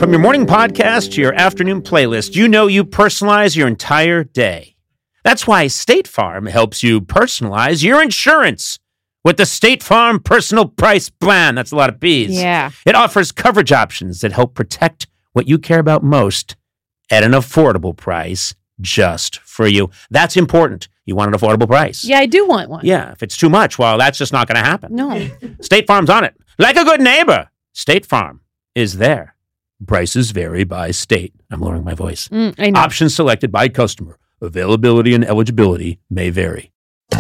From your morning podcast to your afternoon playlist, you know you personalize your entire day. That's why State Farm helps you personalize your insurance with the State Farm Personal Price Plan. That's a lot of P's. Yeah. It offers coverage options that help protect what you care about most at an affordable price just for you. That's important. You want an affordable price. Yeah, I do want one. Yeah, if it's too much, well, that's just not going to happen. No. State Farm's on it. Like a good neighbor, State Farm is there. Prices vary by state. I'm lowering my voice. I know. Options selected by customer. Availability and eligibility may vary.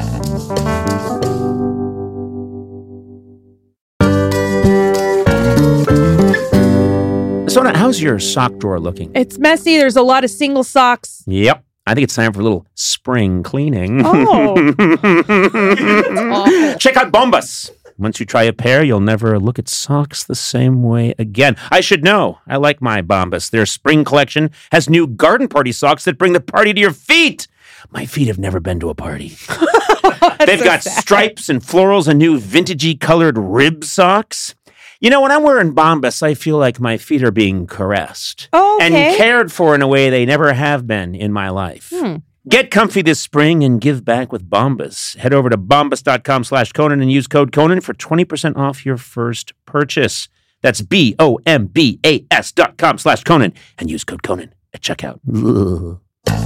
Sona, how's your sock drawer looking? It's messy. There's a lot of single socks. Yep. I think it's time for a little spring cleaning. Oh. That's awful. Check out Bombas. Once you try a pair, you'll never look at socks the same way again. I should know. I like my Bombas. Their spring collection has new garden party socks that bring the party to your feet. My feet have never been to a party. They've got stripes and florals and new vintagey colored rib socks. You know, when I'm wearing Bombas, I feel like my feet are being caressed and cared for in a way they never have been in my life. Get comfy this spring and give back with Bombas. Head over to bombas.com/Conan and use code Conan for 20% off your first purchase. That's BOMBAS.com/Conan and use code Conan at checkout. Ugh.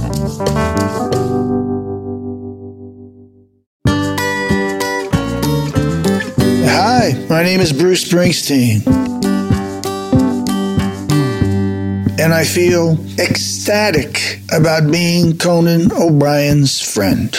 Hi, my name is Bruce Springsteen. And I feel ecstatic about being Conan O'Brien's friend.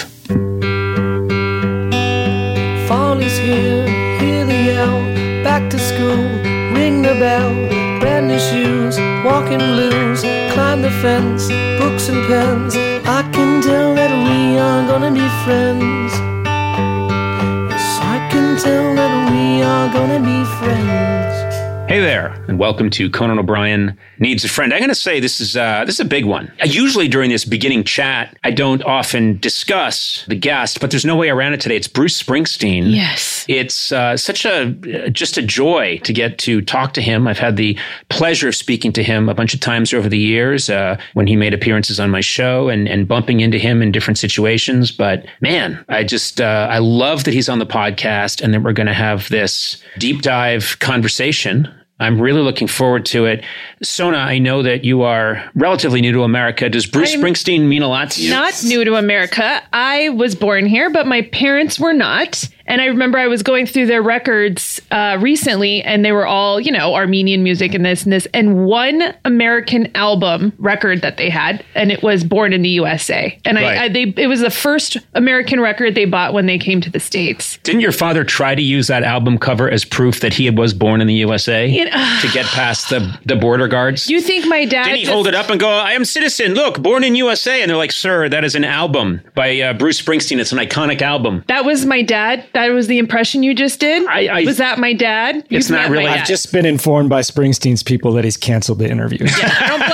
Fall is here, hear the yell, back to school, ring the bell, brand new shoes, walking blues, climb the fence, books and pens, I can tell that we are gonna be friends. Yes, I can tell that we are gonna be friends. Hey there, and welcome to Conan O'Brien Needs a Friend. I'm going to say this is a big one. Usually during this beginning chat, I don't often discuss the guest, but there's no way around it today. It's Bruce Springsteen. Yes. It's such just a joy to get to talk to him. I've had the pleasure of speaking to him a bunch of times over the years when he made appearances on my show and bumping into him in different situations. But man, I love that he's on the podcast and that we're going to have this deep dive conversation. I'm really looking forward to it. Sona, I know that you are relatively new to America. Does Bruce Springsteen mean a lot to you? Not new to America. I was born here, but my parents were not. And I remember I was going through their records recently, and they were all, Armenian music and this and this. And one American album record that they had, and it was Born in the USA. And it was the first American record they bought when they came to the States. Didn't your father try to use that album cover as proof that he was born in the USA to get past the border guards? You think my dad... Didn't he hold it up and go, I am citizen, look, born in USA? And they're like, sir, that is an album by Bruce Springsteen. It's an iconic album. That was my dad. That was the impression you just did? Was that my dad? It's not really. I've just been informed by Springsteen's people that he's canceled the interview. Yeah, I don't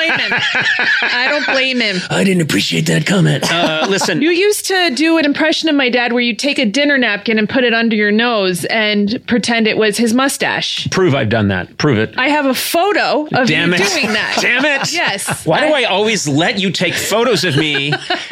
blame him. I didn't appreciate that comment. Listen. You used to do an impression of my dad where you take a dinner napkin and put it under your nose and pretend it was his mustache. Prove I've done that. Prove it. I have a photo of you doing that. Damn it. Yes. Why do I always let you take photos of me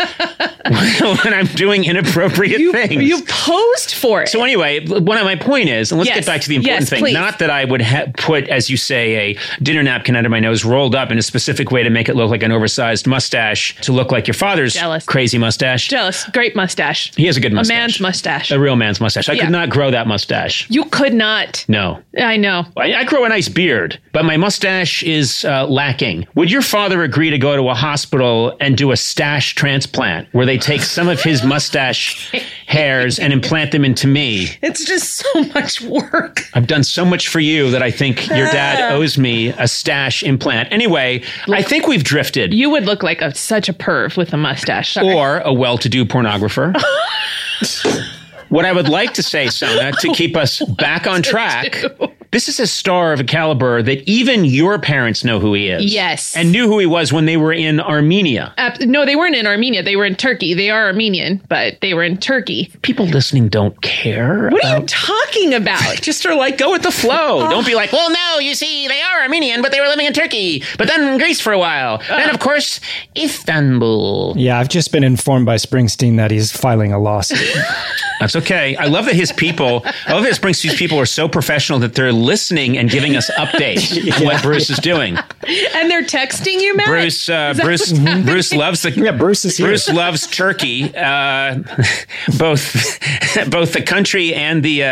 when I'm doing inappropriate things? You posed for it. So anyway, one of my point is, and let's get back to the important thing, please. Not that I would put, as you say, a dinner napkin under my nose rolled up in a specific way to make it look like an oversized mustache to look like your father's crazy mustache. Jealous. Great mustache. He has a good mustache. A man's mustache. A real man's mustache. I could not grow that mustache. You could not. No. I know. I grow a nice beard, but my mustache is lacking. Would your father agree to go to a hospital and do a stash transplant where they take some of his mustache hairs and implant them into me? It's just so much work. I've done so much for you that I think your dad owes me a stash implant. Anyway, I think we've drifted. You would look like such a perv with a mustache. Sorry. Or a well-to-do pornographer. What I would like to say, Sona, to keep us back on track, this is a star of a caliber that even your parents know who he is. Yes. And knew who he was when they were in Armenia. No, they weren't in Armenia. They were in Turkey. They are Armenian, but they were in Turkey. People listening don't care. What are you talking about? Just are like, go with the flow. Don't be like, well, no, you see, they are Armenian, but they were living in Turkey. But then Greece for a while. Then, of course, Istanbul. Yeah, I've just been informed by Springsteen that he's filing a lawsuit. That's okay. I love that Springsteen's people are so professional that they're listening and giving us updates on what Bruce is doing. And they're texting you, Matt? Bruce loves the Bruce is here. Bruce loves Turkey, both the country and the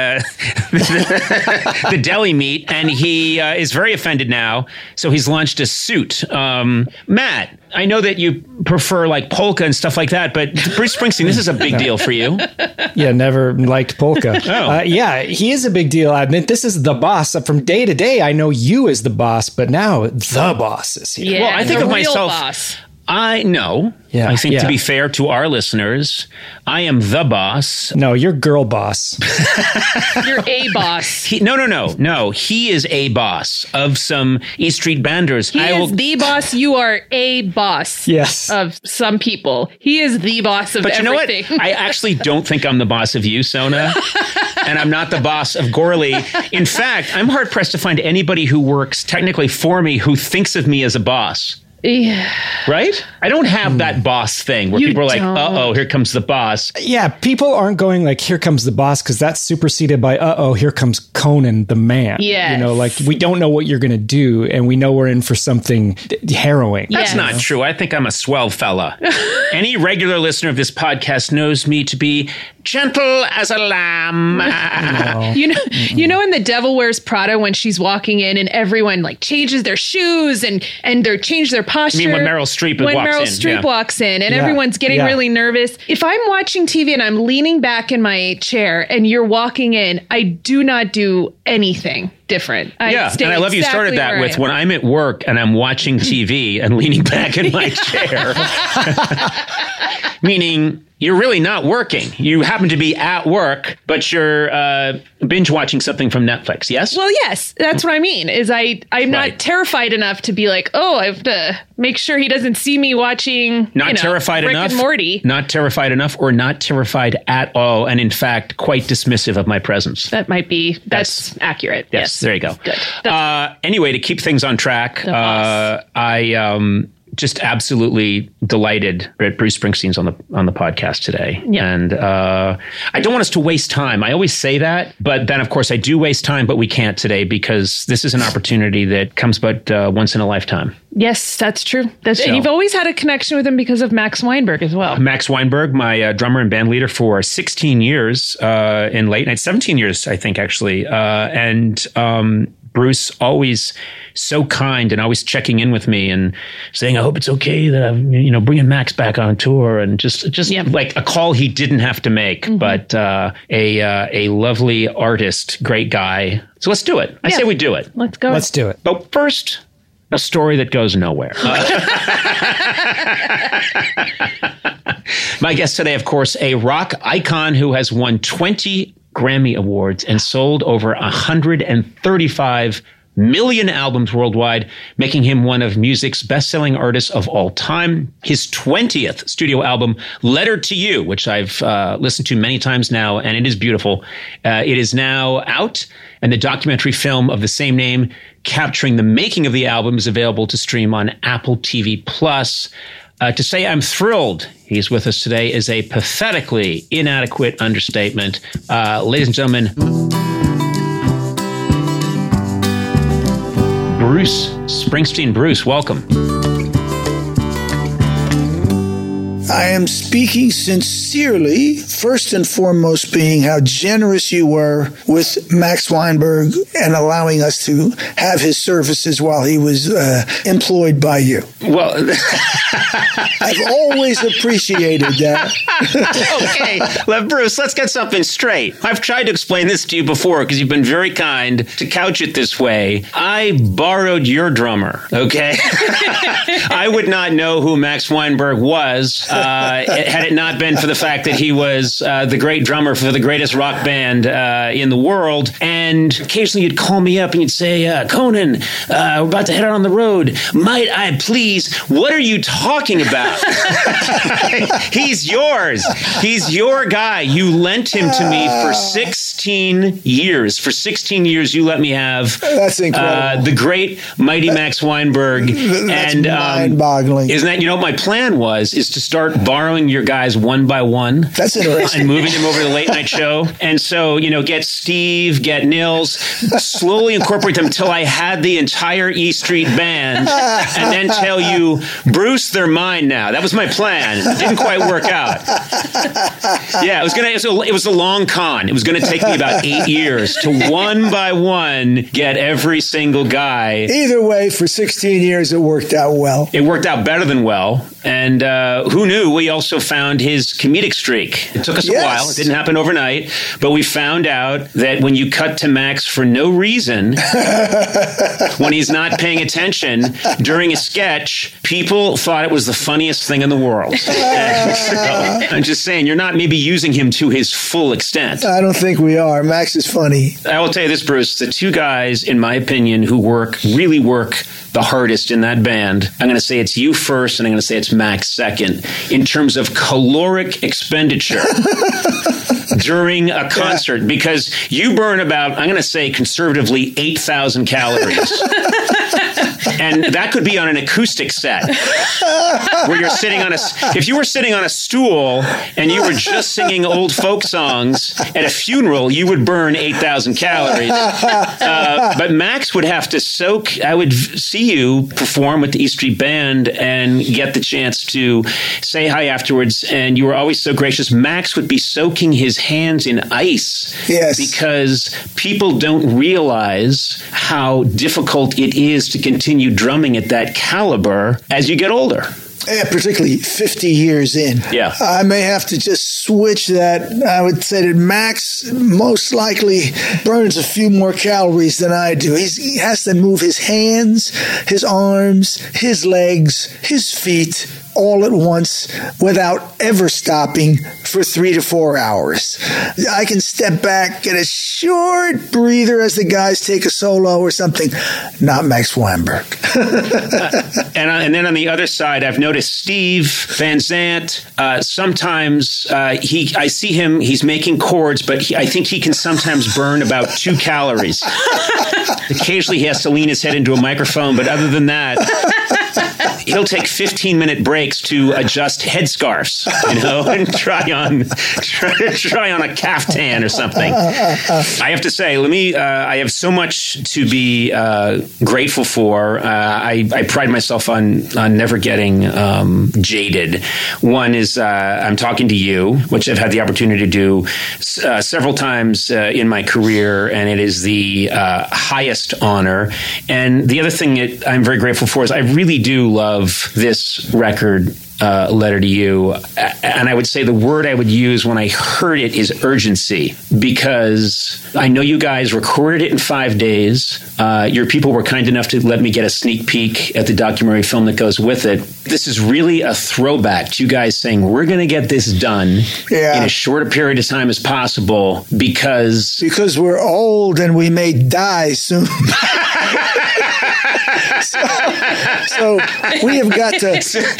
the deli meat, and he is very offended now. So he's launched a suit. Matt, I know that you prefer like polka and stuff like that, but Bruce Springsteen, this is a big deal for you. Yeah, never liked polka. Yeah, he is a big deal. I mean, this is the boss. From day to day, I know you as the boss, but now the boss is here. Yeah, well, I think the of real myself. boss. I know. Yeah, I think yeah. to be fair to our listeners, I am the boss. No, you're girl boss. You're a boss. No. He is a boss of some E Street Banders. He is the boss. You are a boss. Yes. Of some people. He is the boss of everything. But you know what? I actually don't think I'm the boss of you, Sona. And I'm not the boss of Gorley. In fact, I'm hard-pressed to find anybody who works technically for me who thinks of me as a boss. Yeah. Right? I don't have that boss thing where people are like, uh-oh, here comes the boss. Yeah, people aren't going like, here comes the boss, because that's superseded by, uh-oh, here comes Conan the man. Yes. You know, like, we don't know what you're going to do, and we know we're in for something harrowing. That's Yes. not true. I think I'm a swell fella. Any regular listener of this podcast knows me to be gentle as a lamb. You know in The Devil Wears Prada when she's walking in and everyone like changes their shoes and they change their posture. You mean when Meryl Streep walks in and Yeah. everyone's getting Yeah. really nervous. If I'm watching TV and I'm leaning back in my chair and you're walking in, I do not do anything different. Yeah, and I love you started that with when I'm at work and I'm watching TV and leaning back in my chair. Meaning you're really not working. You happen to be at work, but you're binge watching something from Netflix, yes? Well, yes, that's what I mean. Is I'm Right. not terrified enough to be like, oh, I have to make sure he doesn't see me watching. Terrified Rick enough. and Morty. Not terrified enough, or not terrified at all, and in fact, quite dismissive of my presence. That might be. That's accurate. Yes, there you go. Good. Anyway, to keep things on track, I just absolutely delighted that Bruce Springsteen's on the podcast today. Yeah. And I don't want us to waste time. I always say that, but then of course I do waste time, but we can't today because this is an opportunity that comes but once in a lifetime. Yes, that's true. And So- you've always had a connection with him because of Max Weinberg as well. Max Weinberg, my drummer and band leader for 16 years in late night, 17 years, I think, actually. Bruce always so kind and always checking in with me and saying, I hope it's okay that I'm, bringing Max back on tour, and just like a call he didn't have to make, but a lovely artist, great guy. So let's do it. I say we do it. Let's go. Let's do it. But first, a story that goes nowhere. My guest today, of course, a rock icon who has won 20 Grammy Awards and sold over 135 million albums worldwide, making him one of music's best-selling artists of all time. His 20th studio album, Letter to You, which I've listened to many times now, and it is beautiful. It is now out, and the documentary film of the same name, capturing the making of the album, is available to stream on Apple TV+. To say I'm thrilled he's with us today is a pathetically inadequate understatement. Ladies and gentlemen, Bruce Springsteen. Bruce, welcome. I am speaking sincerely, first and foremost being how generous you were with Max Weinberg and allowing us to have his services while he was employed by you. Well, I've always appreciated that. okay. Bruce, let's get something straight. I've tried to explain this to you before because you've been very kind to couch it this way. I borrowed your drummer, okay? I would not know who Max Weinberg was had it not been for the fact that he was the great drummer for the greatest rock band in the world. And occasionally you'd call me up and you'd say, Conan, we're about to head out on the road. Might I please? What are you talking about? He's yours. He's your guy. You lent him to me for 16 years. For 16 years, you let me have that's incredible. The great, mighty Max Weinberg. That's and mind-boggling. Isn't that, what my plan was, is to start borrowing your guys one by one. That's interesting. And moving them over to the late night show. And so, get Steve, get Nils, slowly incorporate them until I had the entire E Street band, and then tell you, Bruce, they're mine now. That was my plan. It didn't quite work out. Yeah, it was a long con. It was going to take me about 8 years to one by one get every single guy. Either way, for 16 years, it worked out well. It worked out better than well. And who knew? We also found his comedic streak. It took us a while. It didn't happen overnight. But we found out that when you cut to Max for no reason, when he's not paying attention during a sketch, people thought it was the funniest thing in the world. So, I'm just saying, you're not maybe using him to his full extent. I don't think we are. Max is funny. I will tell you this, Bruce. The two guys, in my opinion, who really work the hardest in that band, I'm going to say it's you first, and I'm going to say it's Max second, in terms of caloric expenditure during a concert, because you burn about, I'm going to say conservatively, 8,000 calories. And that could be on an acoustic set where you're sitting on if you were sitting on a stool and you were just singing old folk songs at a funeral, you would burn 8,000 calories. But Max would have to soak. I would see you perform with the E Street Band and get the chance to say hi afterwards. And you were always so gracious. Max would be soaking his hands in ice. Yes. Because people don't realize how difficult it is to continue drumming at that caliber as you get older. Yeah, particularly 50 years in. Yeah. I may have to just switch that. I would say that Max most likely burns a few more calories than I do. He has to move his hands, his arms, his legs, his feet all at once without ever stopping for 3 to 4 hours. I can step back, get a short breather as the guys take a solo or something. Not Max Weinberg. And then on the other side, I've noticed Steve Van Zandt. Sometimes I see him, he's making chords, but I think he can sometimes burn about 2 calories. Occasionally he has to lean his head into a microphone, but other than that, he'll take 15-minute breaks to adjust headscarves, and try on a caftan or something. I have to say, I have so much to be grateful for. I pride myself on never getting jaded. One is I'm talking to you, which I've had the opportunity to do several times in my career, and it is the highest honor. And the other thing that I'm very grateful for is I really do love this record, Letter to You. And I would say the word I would use when I heard it is urgency, because I know you guys recorded it in 5 days. Your people were kind enough to let me get a sneak peek at the documentary film that goes with it. This is really a throwback to you guys saying, we're going to get this done in as short a period of time as possible because we're old and we may die soon. So we have got to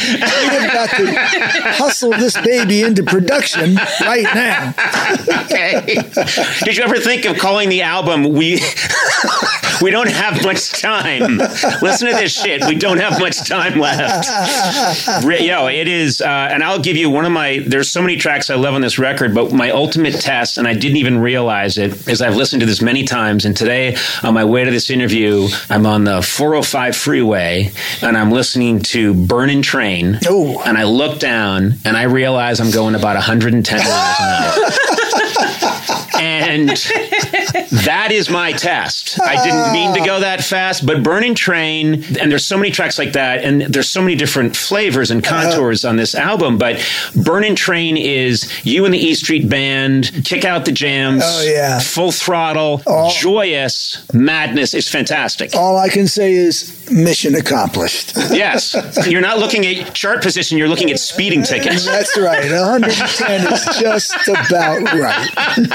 hustle this baby into production right now. Okay. Did you ever think of calling the album We Don't Have Much Time? Listen to this shit. We don't have much time left. It is, and I'll give you there's so many tracks I love on this record, but my ultimate test, and I didn't even realize it, is I've listened to this many times, and today on my way to this interview, I'm on the 405 freeway, and I'm listening to Burnin' Train, and I look down, and I realize I'm going about 110 miles an hour. And that is my test. I didn't mean to go that fast, but Burning Train, and there's so many tracks like that, and there's so many different flavors and contours on this album, but Burning Train is you and the E Street Band, kick out the jams, full throttle, joyous madness is fantastic. All I can say is mission accomplished. Yes. You're not looking at chart position, you're looking at speeding tickets. That's right. 110 is just about right.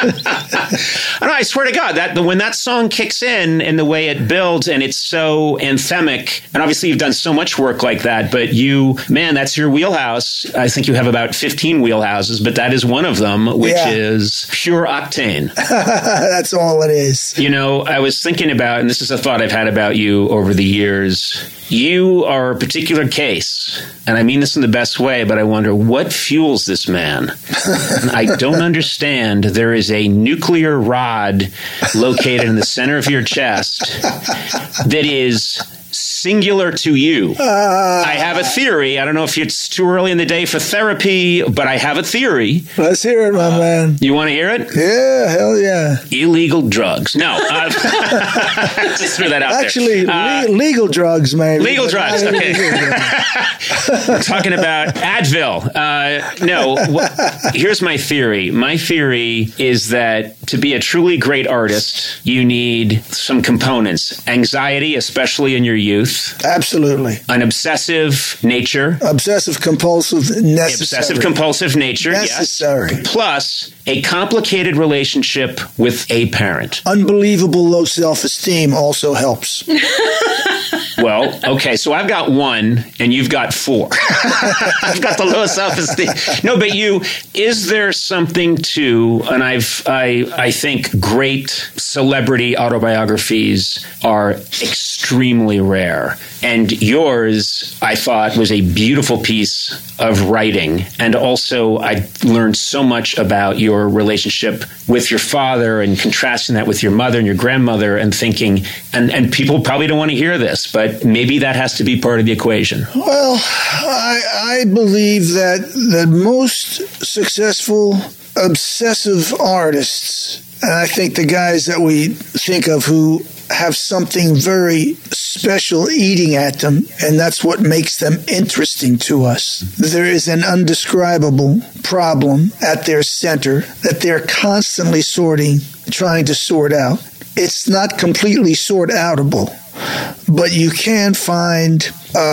I swear to God, that when that song kicks in and the way it builds and it's so anthemic, and obviously you've done so much work like that, but that's your wheelhouse. I think you have about 15 wheelhouses, but that is one of them, which is pure octane. That's all it is. I was thinking about, and this is a thought I've had about you over the years, you are a particular case, and I mean this in the best way, but I wonder what fuels this man. And I don't understand. There is a nuclear rod located in the center of your chest that is singular to you. I have a theory. I don't know if it's too early in the day for therapy, but I have a theory. Let's hear it, my man. You want to hear it? Yeah, hell yeah. Illegal drugs. No. Just throw that out there. Actually, legal drugs, man. Legal drugs, okay. We're talking about Advil. Here's my theory. My theory is that to be a truly great artist, you need some components. Anxiety, especially in your youth. Absolutely. An obsessive nature. Obsessive-compulsive, necessary. Obsessive-compulsive nature, necessary. Yes. Plus, a complicated relationship with a parent. Unbelievable low self-esteem also helps. Well, okay, so I've got one, and you've got four. I've got the low self-esteem. No, but is there something to, and I think great celebrity autobiographies are extremely rare. And yours, I thought, was a beautiful piece of writing. And also, I learned so much about your relationship with your father and contrasting that with your mother and your grandmother and thinking, and people probably don't want to hear this, but maybe that has to be part of the equation. Well, I believe that most successful obsessive artists, and I think the guys that we think of who have something very special eating at them, and that's what makes them interesting to us. There is an undescribable problem at their center that they're constantly trying to sort out. It's not completely sort-outable, but you can find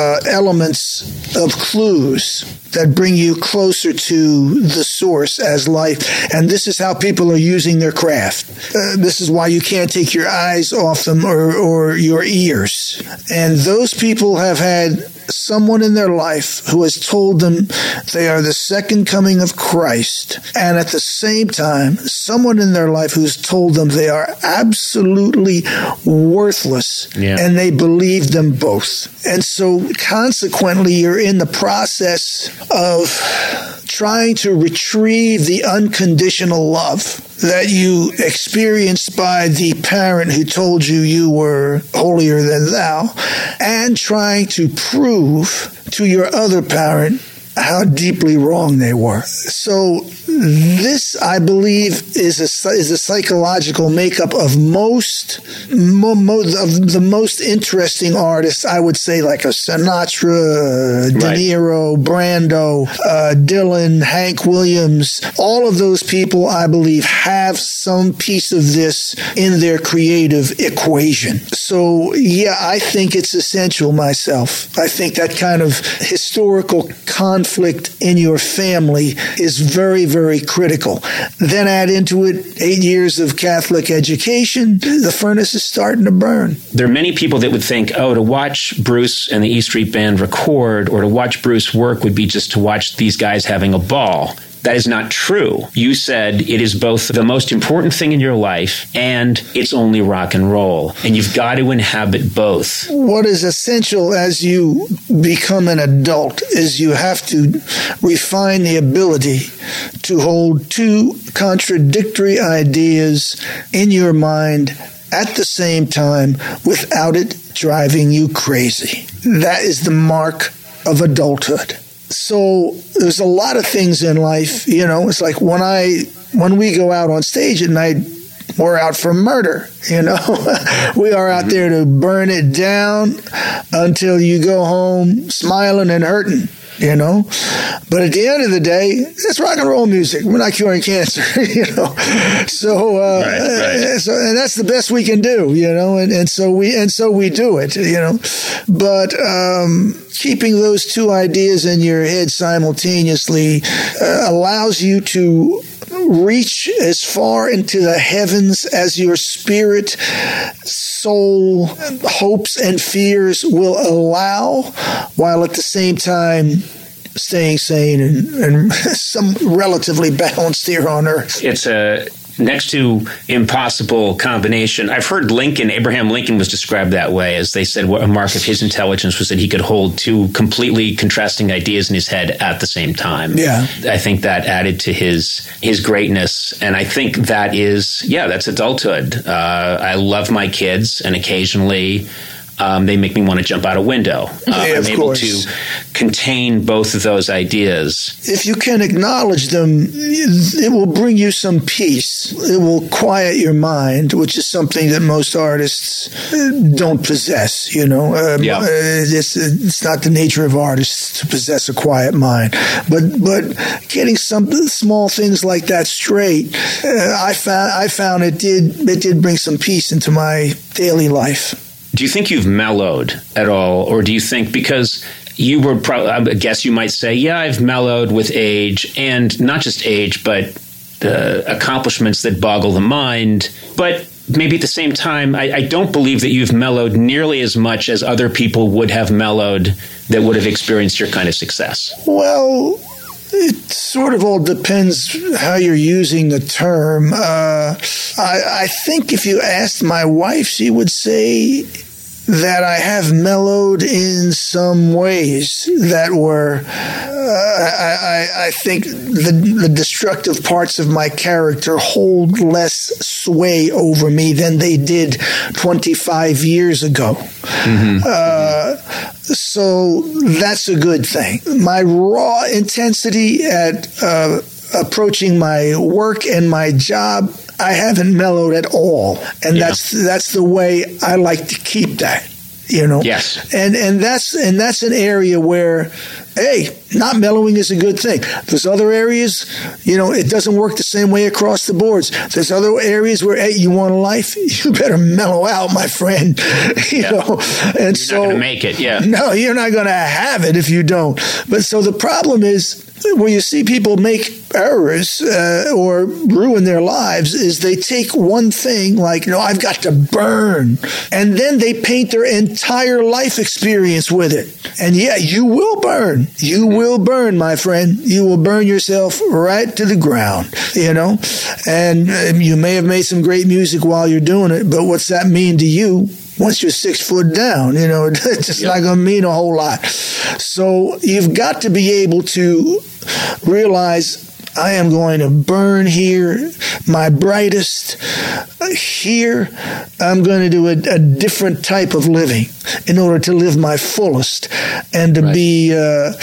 elements of clues that bring you closer to the source as life. And this is how people are using their craft. This is why you can't take your eyes off them or your ears. And those people have had someone in their life who has told them they are the second coming of Christ. And at the same time, someone in their life who's told them they are absolutely worthless. Yeah. And they believe them both. And so consequently, you're in the process of trying to retrieve the unconditional love that you experienced by the parent who told you you were holier than thou, and trying to prove to your other parent how deeply wrong they were. So this, I believe, is a psychological makeup of most of the most interesting artists. I would say like a Sinatra, De Niro, Brando, Dylan, Hank Williams. All of those people, I believe, have some piece of this in their creative equation. So, yeah, I think it's essential myself. I think that kind of historical conflict in your family is very, very critical. Then add into it 8 years of Catholic education, the furnace is starting to burn. There are many people that would think, to watch Bruce and the E Street Band record or to watch Bruce work would be just to watch these guys having a ball. That is not true. You said it is both the most important thing in your life and it's only rock and roll. And you've got to inhabit both. What is essential as you become an adult is you have to refine the ability to hold two contradictory ideas in your mind at the same time without it driving you crazy. That is the mark of adulthood. So there's a lot of things in life, it's like when I when we go out on stage at night, we're out for murder, you know. We are out there to burn it down until you go home smiling and hurting, you know. But at the end of the day, it's rock and roll music. We're not curing cancer, you know. So, so, and that's the best we can do, you know. And so we do it, you know. But keeping those two ideas in your head simultaneously allows you to reach as far into the heavens as your spirit, soul, hopes, and fears will allow, while at the same time staying sane and some relatively balanced here on earth. It's a next to impossible combination. I've heard Abraham Lincoln was described that way, as they said a mark of his intelligence was that he could hold two completely contrasting ideas in his head at the same time. Yeah. I think that added to his greatness. And I think that is, that's adulthood. I love my kids, and occasionally they make me want to jump out a window. I'm able to contain both of those ideas. If you can acknowledge them, it will bring you some peace. It will quiet your mind, which is something that most artists don't possess, you know. It's not the nature of artists to possess a quiet mind. But getting some small things like that straight, I found it did bring some peace into my daily life. Do you think you've mellowed at all? Or do you think, because you were I guess you might say, I've mellowed with age, and not just age, but accomplishments that boggle the mind. But maybe at the same time, I don't believe that you've mellowed nearly as much as other people would have mellowed that would have experienced your kind of success. Well, it sort of all depends how you're using the term. I think if you asked my wife, she would say that I have mellowed in some ways that were, I think the destructive parts of my character hold less sway over me than they did 25 years ago. So that's a good thing. My raw intensity at approaching my work and my job, I haven't mellowed at all. And that's the way I like to keep that, you know? Yes. And that's an area where, hey, not mellowing is a good thing. There's other areas, you know, it doesn't work the same way across the boards. There's other areas where, hey, you want a life, you better mellow out, my friend. You know, and you're not going to make it. Yeah. No, you're not going to have it if you don't. But so the problem is, where you see people make errors or ruin their lives, is they take one thing like, I've got to burn. And then they paint their entire life experience with it. And you will burn. You will burn, my friend. You will burn yourself right to the ground, you know. And you may have made some great music while you're doing it, but what's that mean to you? Once you're 6 foot down, you know, it's just not going to mean a whole lot. So you've got to be able to realize, I am going to burn here my brightest. Here, I'm going to do a different type of living in order to live my fullest and to be a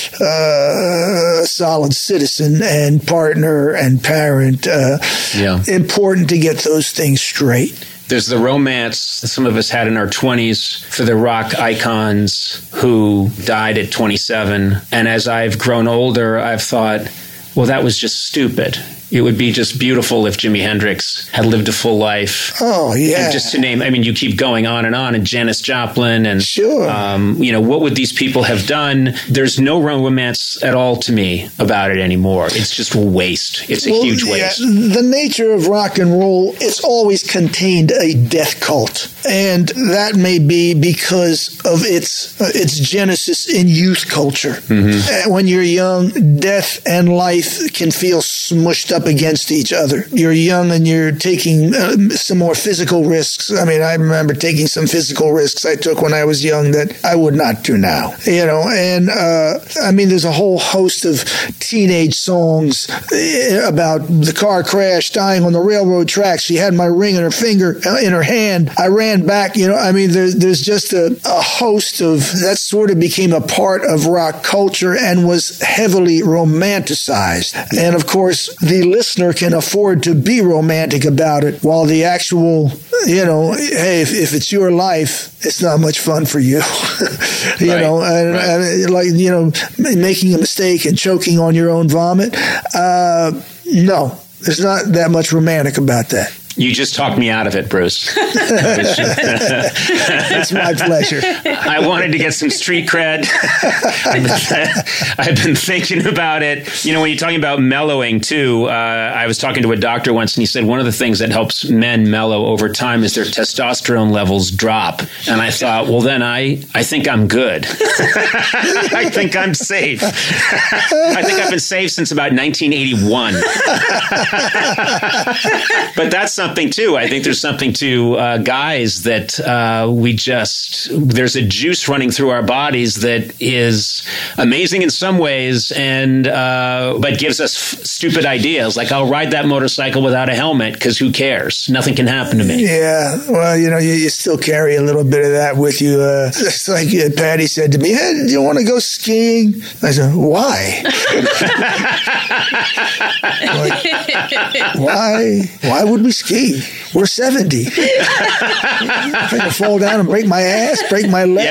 solid citizen and partner and parent. Important to get those things straight. There's the romance that some of us had in our 20s for the rock icons who died at 27. And as I've grown older, I've thought, well, that was just stupid. It would be just beautiful if Jimi Hendrix had lived a full life. Oh, yeah. And just to name, I mean, you keep going on, and Janis Joplin, and, sure. What would these people have done? There's no romance at all to me about it anymore. It's just a waste. It's a huge waste. The nature of rock and roll, it's always contained a death cult. And that may be because of its genesis in youth culture. Mm-hmm. When you're young, death and life can feel smushed up against each other. You're young and you're taking some more physical risks. I mean, I remember taking some physical risks I took when I was young that I would not do now. You know, and I mean, there's a whole host of teenage songs about the car crash, dying on the railroad tracks. She had my ring in her finger, in her hand. I ran back. You know, I mean, there's just a host of that sort of became a part of rock culture and was heavily romanticized. surprised. And of course, the listener can afford to be romantic about it, while the actual, hey, if it's your life, it's not much fun for you. Making a mistake and choking on your own vomit. No, there's not that much romantic about that. You just talked me out of it, Bruce. It's my pleasure. I wanted to get some street cred. I've been thinking about it. When you're talking about mellowing, too, I was talking to a doctor once, and he said one of the things that helps men mellow over time is their testosterone levels drop. And I thought, well, then I think I'm good. I think I'm safe. I think I've been safe since about 1981. But that's something too. I think there's something to guys that there's a juice running through our bodies that is amazing in some ways, and but gives us stupid ideas. Like, I'll ride that motorcycle without a helmet because who cares? Nothing can happen to me. Yeah, well, you still carry a little bit of that with you. It's like Patty said to me, "Hey, do you want to go skiing?" I said, "Why? Why would we ski? We're 70. If I can fall down and break my ass, break my leg.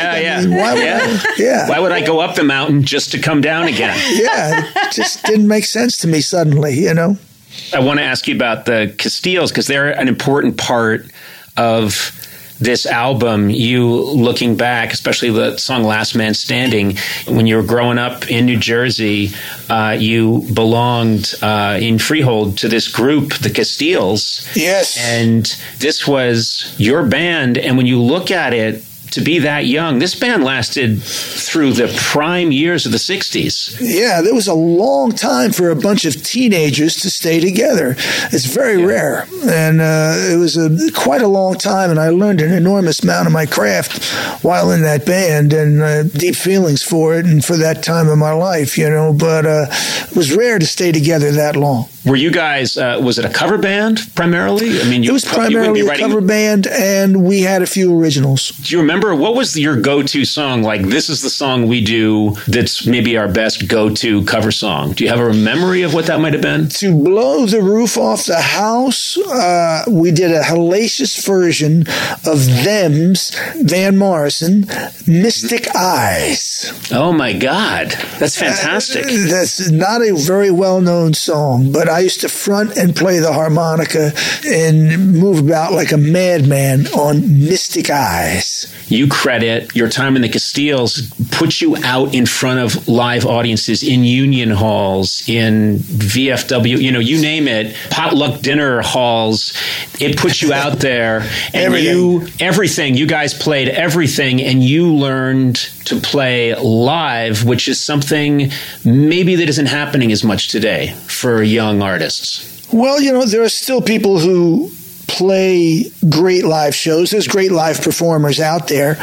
Why would I go up the mountain just to come down again? Yeah, it just didn't make sense to me suddenly, I want to ask you about the Castiles, because they're an important part of this album. You looking back, especially the song Last Man Standing, when you were growing up in New Jersey, you belonged in Freehold to this group, the Castiles. Yes. And this was your band. And when you look at it, to be that young, this band lasted through the prime years of the 60s. Yeah, there was a long time for a bunch of teenagers to stay together. It's very rare. And it was quite a long time, and I learned an enormous amount of my craft while in that band, and deep feelings for it and for that time of my life, But it was rare to stay together that long. Were you guys, was it a cover band primarily? I mean, it was primarily a cover band, and we had a few originals. Do you remember, what was your go-to song? Like, this is the song we do that's maybe our best go-to cover song. Do you have a memory of what that might have been? To Blow the Roof Off the House, we did a hellacious version of Them's Van Morrison, Mystic Eyes. Oh, my God. That's fantastic. That's not a very well-known song, but I used to front and play the harmonica and move about like a madman on Mystic Eyes. You credit your time in the Castiles, put you out in front of live audiences in union halls, in VFW, you name it, potluck dinner halls. It put you out there, and everything. You guys played everything, and you learned to play live, which is something maybe that isn't happening as much today for young artists. Well, there are still people who play great live shows. There's great live performers out there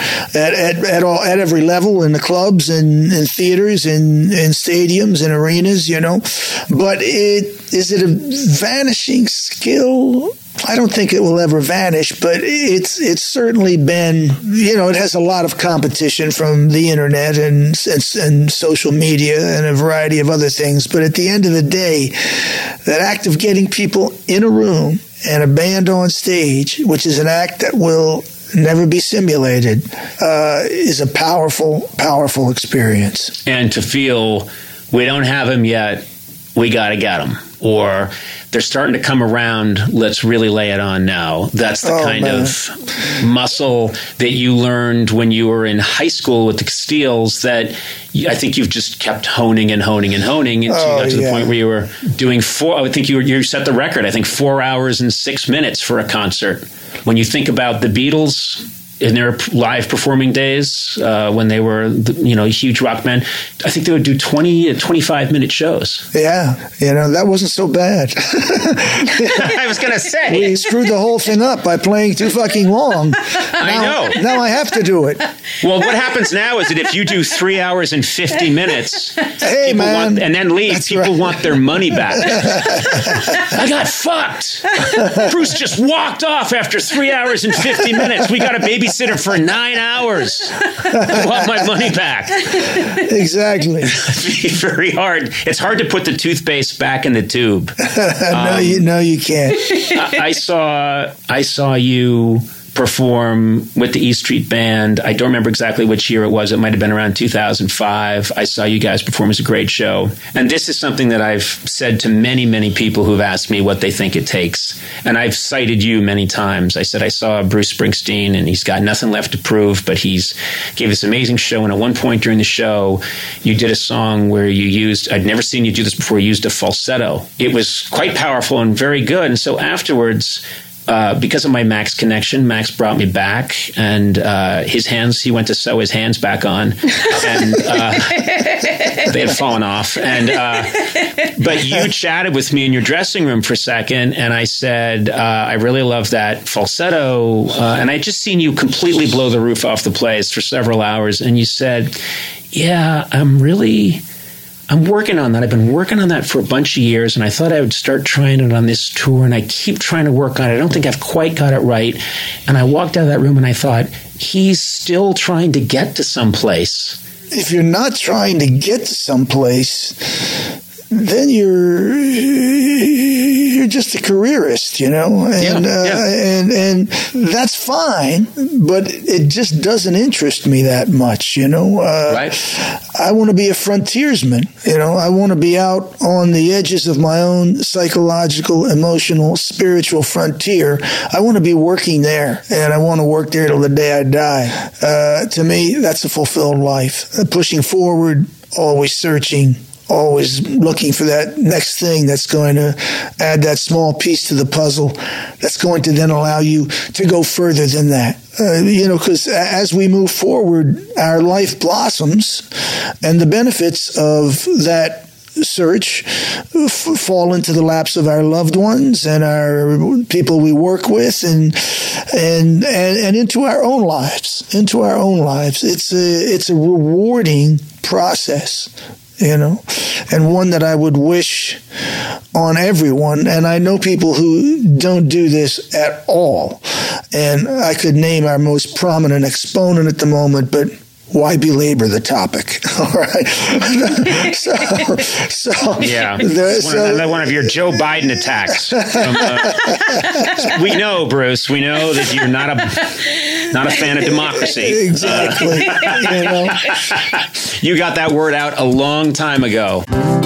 at every level, in the clubs and in theaters and in stadiums and arenas, But is it a vanishing skill? I don't think it will ever vanish, but it's certainly been, it has a lot of competition from the internet and social media and a variety of other things. But at the end of the day, that act of getting people in a room and a band on stage, which is an act that will never be simulated, is a powerful, powerful experience. And to feel, we don't have them yet, we got to get them. Or they're starting to come around, let's really lay it on now. That's the kind of muscle that you learned when you were in high school with the Castiles that I think you've just kept honing and honing and honing. And so you got to the point where you were doing I think you set the record, I think 4 hours and 6 minutes for a concert. When you think about the Beatles in their live performing days, when they were, a huge rock band, I think they would do 20 to 25-minute shows. Yeah, that wasn't so bad. I was going to say. We screwed the whole thing up by playing too fucking long. I know. Now I have to do it. Well, what happens now is that if you do 3 hours and 50 minutes, hey, man, and then leave, people want their money back. I got fucked. Bruce just walked off after 3 hours and 50 minutes. We got to babysit babysitter for 9 hours. I want my money back. Exactly. It's very hard. It's hard to put the toothpaste back in the tube. No, you can't. I saw you perform with the E Street Band. I don't remember exactly which year it was. It might have been around 2005. I saw you guys perform. It was a great show. And this is something that I've said to many, many people who've asked me what they think it takes. And I've cited you many times. I said, I saw Bruce Springsteen and he's got nothing left to prove, but he's gave this amazing show. And at one point during the show, you did a song where you used, I'd never seen you do this before, you used a falsetto. It was quite powerful and very good. And so afterwards, because of my Max connection, Max brought me back, and he went to sew his hands back on, and they had fallen off. But you chatted with me in your dressing room for a second, and I said, I really love that falsetto, and I just seen you completely blow the roof off the place for several hours, and you said, yeah, I'm working on that. I've been working on that for a bunch of years, and I thought I would start trying it on this tour, and I keep trying to work on it. I don't think I've quite got it right. And I walked out of that room, and I thought, he's still trying to get to someplace. If you're not trying to get to someplace, then you're just a careerist, and that's fine, but it just doesn't interest me that much, Right. I want to be a frontiersman, I want to be out on the edges of my own psychological, emotional, spiritual frontier. I want to be working there, and I want to work there till the day I die. To me, that's a fulfilled life. Pushing forward, always searching, always looking for that next thing that's going to add that small piece to the puzzle that's going to then allow you to go further than that. Because as we move forward, our life blossoms, and the benefits of that search fall into the laps of our loved ones and our people we work with, and into our own lives. It's a rewarding process, and one that I would wish on everyone. And I know people who don't do this at all. And I could name our most prominent exponent at the moment, but why belabor the topic? All right. One of your Joe Biden attacks. We know, Bruce. We know that you're not a fan of democracy. Exactly. You got that word out a long time ago.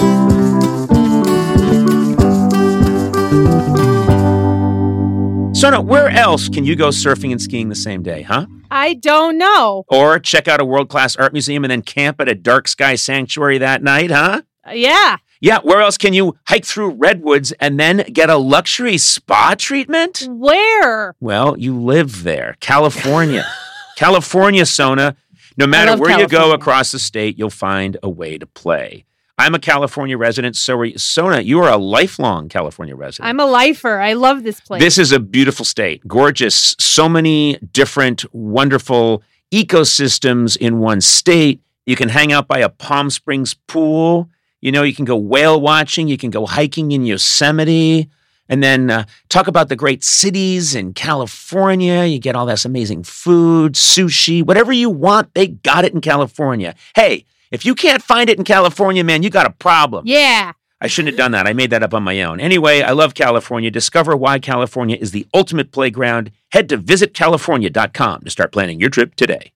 Sona, where else can you go surfing and skiing the same day, huh? I don't know. Or check out a world-class art museum and then camp at a dark sky sanctuary that night, huh? Yeah. Yeah, where else can you hike through redwoods and then get a luxury spa treatment? Where? Well, you live there. California. California, Sona. No matter where you go across the state, you'll find a way to play. I'm a California resident, so are you. Sona, you are a lifelong California resident. I'm a lifer. I love this place. This is a beautiful state. Gorgeous. So many different, wonderful ecosystems in one state. You can hang out by a Palm Springs pool. You can go whale watching. You can go hiking in Yosemite. And then talk about the great cities in California. You get all this amazing food, sushi, whatever you want, they got it in California. Hey, if you can't find it in California, man, you got a problem. Yeah. I shouldn't have done that. I made that up on my own. Anyway, I love California. Discover why California is the ultimate playground. Head to visitcalifornia.com to start planning your trip today.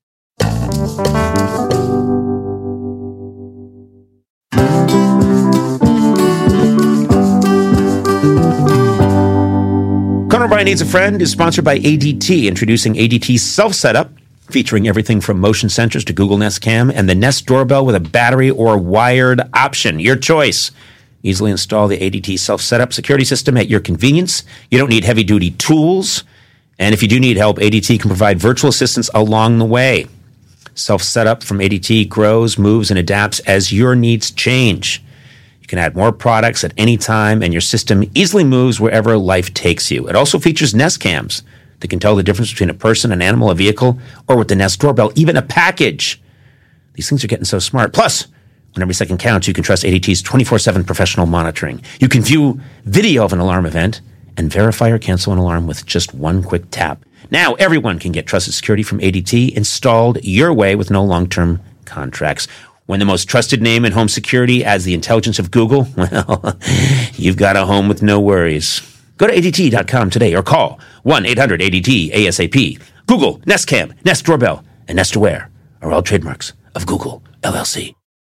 Conan O'Brien Needs a Friend is sponsored by ADT, introducing ADT Self-Setup, featuring everything from motion sensors to Google Nest Cam and the Nest Doorbell with a battery or wired option. Your choice. Easily install the ADT Self-Setup security system at your convenience. You don't need heavy-duty tools. And if you do need help, ADT can provide virtual assistance along the way. Self-Setup from ADT grows, moves, and adapts as your needs change. You can add more products at any time, and your system easily moves wherever life takes you. It also features Nest Cams that can tell the difference between a person, an animal, a vehicle, or with the Nest Doorbell, even a package. These things are getting so smart. Plus, when every second counts, you can trust ADT's 24/7 professional monitoring. You can view video of an alarm event and verify or cancel an alarm with just one quick tap. Now everyone can get trusted security from ADT installed your way with no long-term contracts. When the most trusted name in home security as the intelligence of Google, well, you've got a home with no worries. Go to ADT.com today or call 1-800-ADT-ASAP. Google, Nest Cam, Nest Doorbell, and Nest Aware are all trademarks of Google, LLC.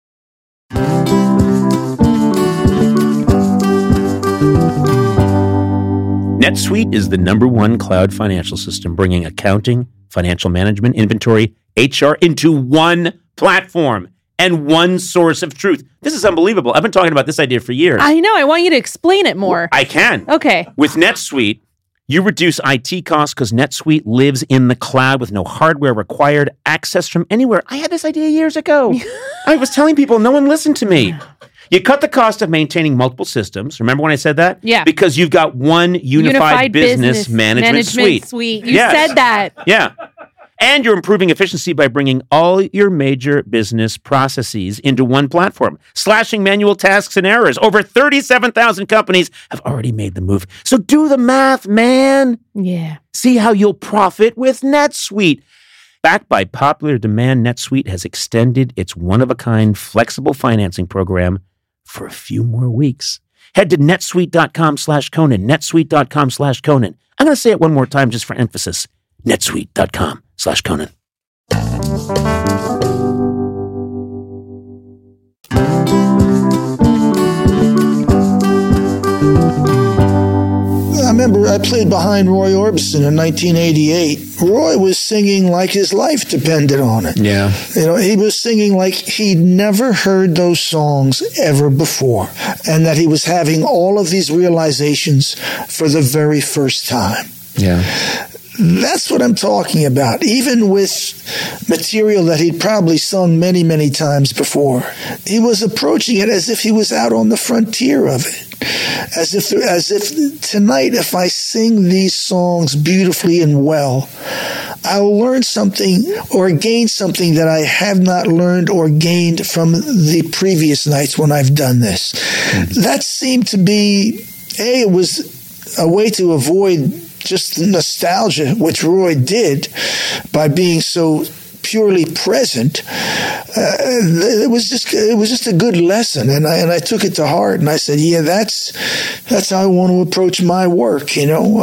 NetSuite is the #1 cloud financial system, bringing accounting, financial management, inventory, HR into one platform and one source of truth. This is unbelievable. I've been talking about this idea for years. I know. I want you to explain it more. I can. Okay. With NetSuite, you reduce IT costs because NetSuite lives in the cloud with no hardware required, access from anywhere. I had this idea years ago. I was telling people, no one listened to me. You cut the cost of maintaining multiple systems. Remember when I said that? Yeah. Because you've got one unified business management suite. You said that. Yeah. And you're improving efficiency by bringing all your major business processes into one platform, slashing manual tasks and errors. Over 37,000 companies have already made the move. So do the math, man. Yeah. See how you'll profit with NetSuite. Backed by popular demand, NetSuite has extended its one-of-a-kind flexible financing program for a few more weeks. Head to netsuite.com/Conan, netsuite.com/Conan. I'm going to say it one more time just for emphasis. netsuite.com/Conan. I remember I played behind Roy Orbison in 1988. Roy was singing like his life depended on it. Yeah. You know, he was singing like he'd never heard those songs ever before, and that he was having all of these realizations for the very first time. Yeah. That's what I'm talking about. Even with material that he'd probably sung many, many times before, he was approaching it as if he was out on the frontier of it. As if tonight, if I sing these songs beautifully and well, I'll learn something or gain something that I have not learned or gained from the previous nights when I've done this. That seemed to be, it was a way to avoid just nostalgia, which Roy did by being so purely present. It was just a good lesson, and I took it to heart, and I said, yeah, that's how I want to approach my work, you know.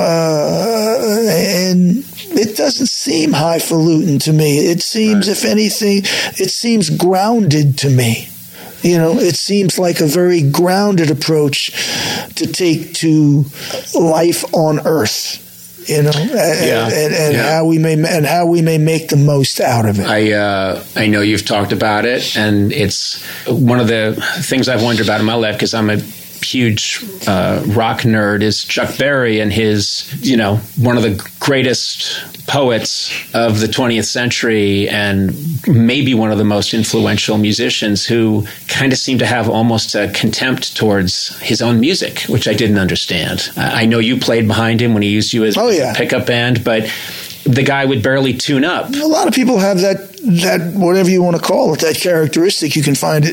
And it doesn't seem highfalutin to me. It seems, if anything, it seems grounded to me. You know, it seems like a very grounded approach to take to life on Earth. You know, and how we may make the most out of it. I know you've talked about it, and it's one of the things I've wondered about in my life, because I'm a huge rock nerd, is Chuck Berry and his, you know, one of the greatest poets of the 20th century and maybe one of the most influential musicians, who kind of seemed to have almost a contempt towards his own music, which I didn't understand. I know you played behind him when he used you as a pickup band, but the guy would barely tune up. A lot of people have that whatever you want to call it, that characteristic. You can find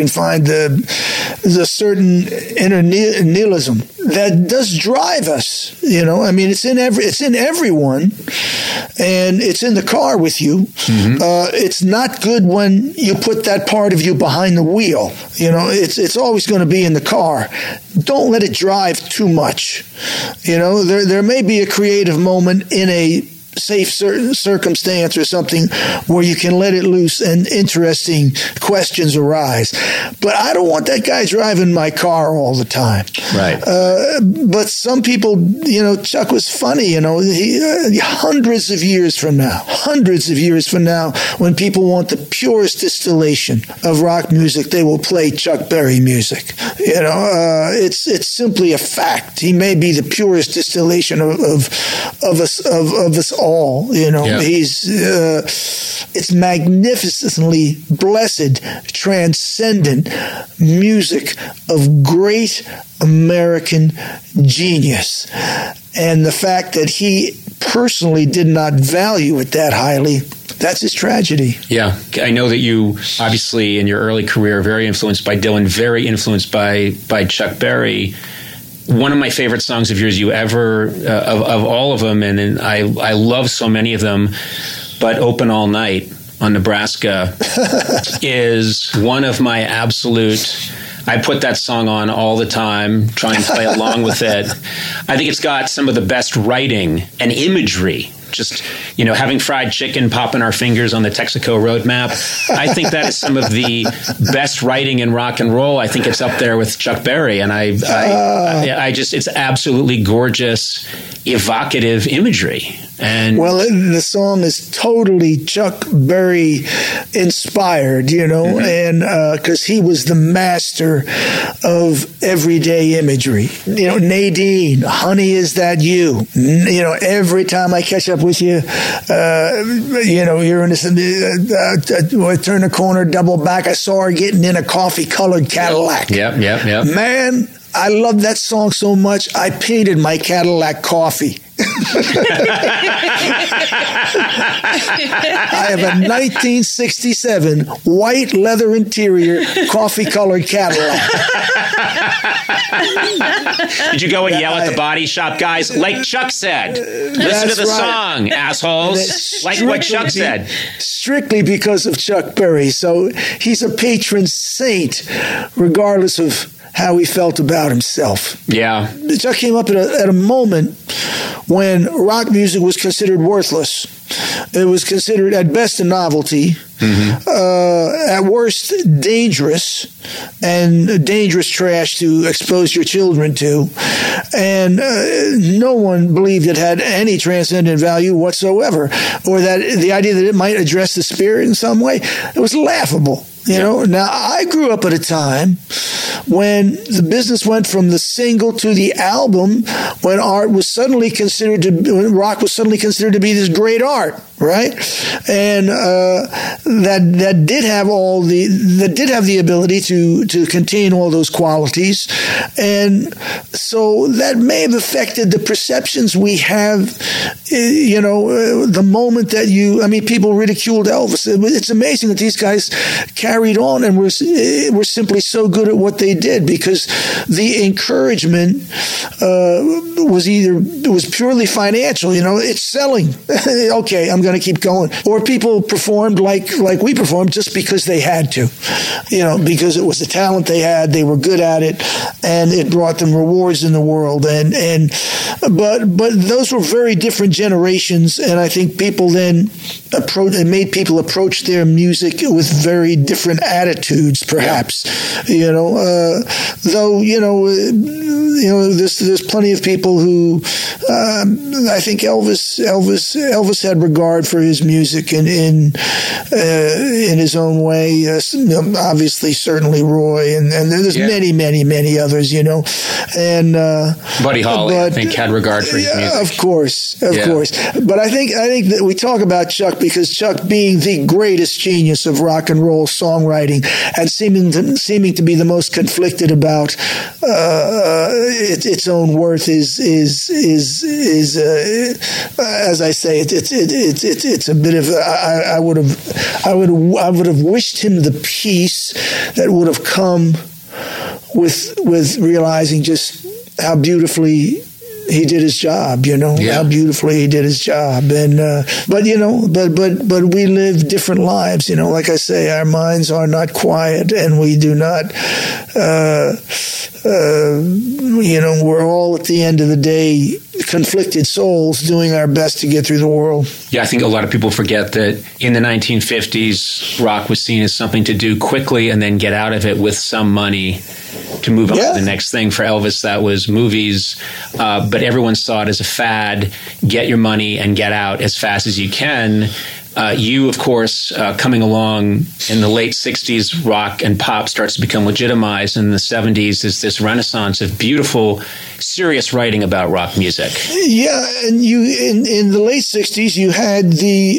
the certain inner nihilism that does drive us. You know, I mean, it's in everyone, and it's in the car with you. Mm-hmm. It's not good when you put that part of you behind the wheel. You know, it's always going to be in the car. Don't let it drive too much. You know, there may be a creative moment in a safe circumstance or something where you can let it loose and interesting questions arise. But I don't want that guy driving my car all the time. Right. But some people, you know, Chuck was funny, you know, hundreds of years from now, when people want the purest distillation of rock music, they will play Chuck Berry music. You know, it's simply a fact. He may be the purest distillation of us all, you know. Yeah. It's magnificently blessed, transcendent music of great American genius. And the fact that he personally did not value it that highly, that's his tragedy. Yeah. I know that you, obviously, in your early career, very influenced by Dylan, very influenced by Chuck Berry. one of my favorite songs of yours of all of them, and I love so many of them, but Open All Night on Nebraska is one of my absolute... I put that song on all the time, try and play along with it. I think it's got some of the best writing and imagery. Just, having fried chicken, popping our fingers on the Texaco roadmap. I think that is some of the best writing in rock and roll. I think it's up there with Chuck Berry. And it's absolutely gorgeous, evocative imagery. And the song is totally Chuck Berry inspired, and because he was the master of everyday imagery. Nadine, Honey, Is That You? Every time I catch up with you, you're in this, turn a corner, double back. I saw her getting in a coffee-colored Cadillac. Yep. Man, I love that song so much, I painted my Cadillac coffee. I have a 1967 white leather interior, coffee-colored Cadillac. Did you go and yell at the body shop guys? Like Chuck said, listen to the song, assholes. Like what Chuck said. Strictly because of Chuck Berry. So he's a patron saint, regardless of how he felt about himself. Yeah. Chuck came up at a moment when rock music was considered worthless. It was considered at best a novelty, at worst dangerous, and dangerous trash to expose your children to. And no one believed it had any transcendent value whatsoever, or that the idea that it might address the spirit in some way, it was laughable. Now I grew up at a time when the business went from the single to the album, when rock was suddenly considered to be this great art, right? And that did have the ability to contain all those qualities, and so that may have affected the perceptions we have. The moment that people ridiculed Elvis. It's amazing that these guys carried on and were simply so good at what they did, because the encouragement was purely financial. It's selling. Okay, I'm going to keep going. Or people performed like we performed just because they had to, because it was the talent they had, they were good at it, and it brought them rewards in the world. But those were very different generations, and I think people then made people approach their music with very different attitudes, perhaps. There's plenty of people who I think Elvis had regard for his music in his own way. Obviously, certainly Roy, and there's many others. And Buddy Holly, I think, had regard for his music. Of course. But I think that we talk about Chuck because Chuck, being the greatest genius of rock and roll songwriting, and seeming to be the most conflicted about its own worth, is as I say, it's a bit of I would have wished him the peace that would have come with realizing just how beautifully he did his job, how beautifully he did his job. And, but we live different lives, like I say, our minds are not quiet, and we do not, we're all at the end of the day conflicted souls doing our best to get through the world. Yeah, I think a lot of people forget that in the 1950s, rock was seen as something to do quickly and then get out of it with some money to move on to the next thing. For Elvis, that was movies, but everyone saw it as a fad. Get your money and get out as fast as you can. You, of course, coming along in the late 60s, rock and pop starts to become legitimized. In the 70s, there's this renaissance of beautiful, serious writing about rock music. Yeah, and in the late 60s, you had the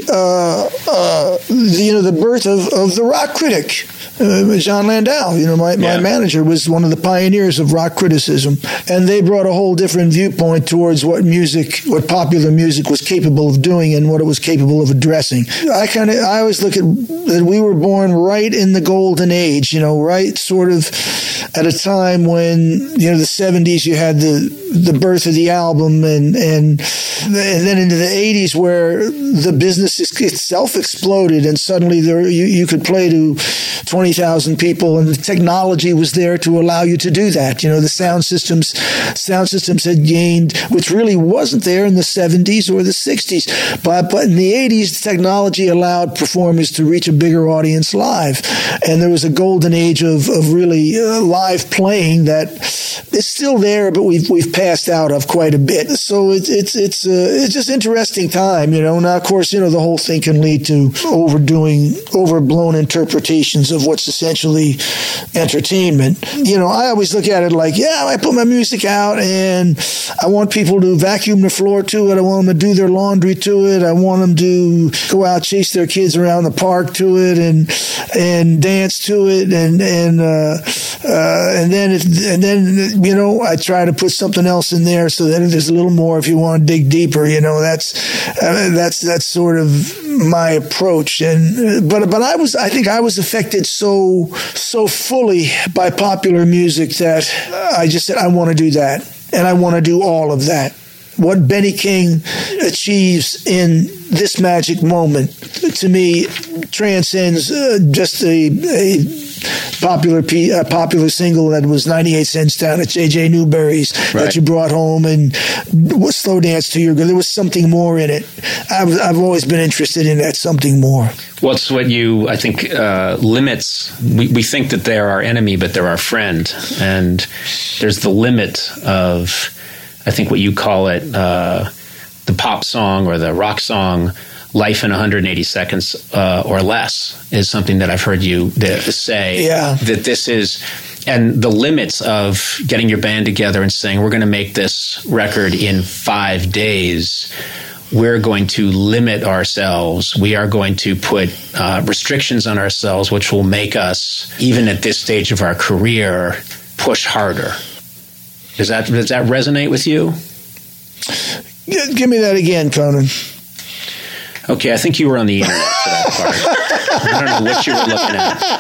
birth of the rock critic. John Landau, my manager, was one of the pioneers of rock criticism, and they brought a whole different viewpoint towards what popular music was capable of doing and what it was capable of addressing. I always look at that we were born right in the golden age, right sort of at a time when, the 70s, you had the birth of the album and then into the 80s where the business itself exploded and suddenly you could play to 20,000 people and the technology was there to allow you to do that. The sound systems had gained, which really wasn't there in the 70s or the 60s. But in the 80s, the technology allowed performers to reach a bigger audience live. And there was a golden age of really live playing that is still there, but we've passed out of quite a bit. So it's just interesting time, Now, of course, the whole thing can lead to overblown interpretations of what's essentially entertainment. I always look at it like, I put my music out and I want people to vacuum the floor to it. I want them to do their laundry to it. I want them to go out, chase their kids around the park to it and dance to it. And then I try to put something else in there so that there's a little more if you want to dig deeper. That's sort of my approach. But I think I was affected so fully by popular music that I just said, I want to do that. And I want to do all of that. What Benny King achieves in this magic moment, to me, transcends just a popular single that was 98 cents down at J.J. Newberry's that you brought home and Slow Dance to Your Girl. There was something more in it. I've always been interested in that something more. What's what you, I think, limits, we think that they're our enemy, but they're our friend. And there's the limit of, I think what you call it, the pop song or the rock song, life in 180 seconds or less is something that I've heard you say. That this is, and the limits of getting your band together and saying, we're going to make this record in 5 days. We're going to limit ourselves. We are going to put restrictions on ourselves, which will make us, even at this stage of our career, push harder. Does that resonate with you? Give me that again, Conan. Okay, I think you were on the internet for that part. I don't know what you were looking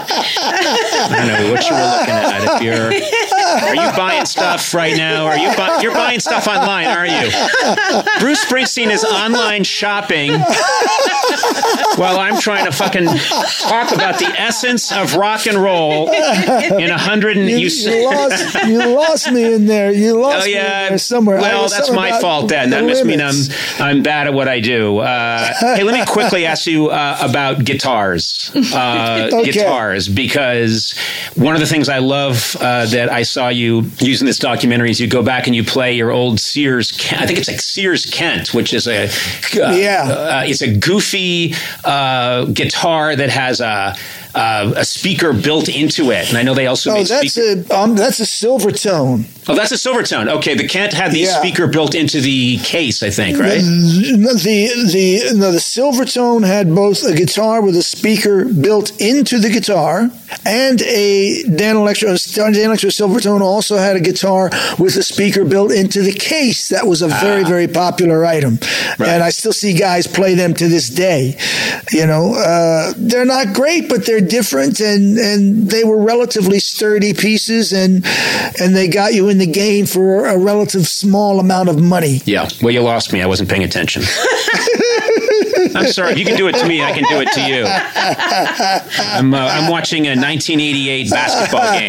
at. Are you buying stuff right now? You're buying stuff online, aren't you? Bruce Springsteen is online shopping while I'm trying to fucking talk about the essence of rock and roll in 100 and you lost me in there. You lost me in there somewhere. Well, that's my fault then. That must mean I'm bad at what I do. Hey, let me quickly ask you about guitars. Guitars, because one of the things I love that I saw you using this documentary is you go back and you play your old Sears. I think it's like Sears Kent, which is it's a goofy guitar that has a speaker built into it, and I know they also make that's a Silvertone. Oh, that's a Silvertone. Okay, the Kent had the speaker built into the case, I think, right? The Silvertone had both a guitar with a speaker built into the guitar and a Dan Electro Silvertone also had a guitar with a speaker built into the case. That was a very, very popular item. Right. And I still see guys play them to this day. They're not great, but they're different, and they were relatively sturdy pieces, and they got you in the game for a relative small amount of money. Yeah. Well, you lost me. I wasn't paying attention. I'm sorry. If you can do it to me, I can do it to you. I'm watching a 1988 basketball game.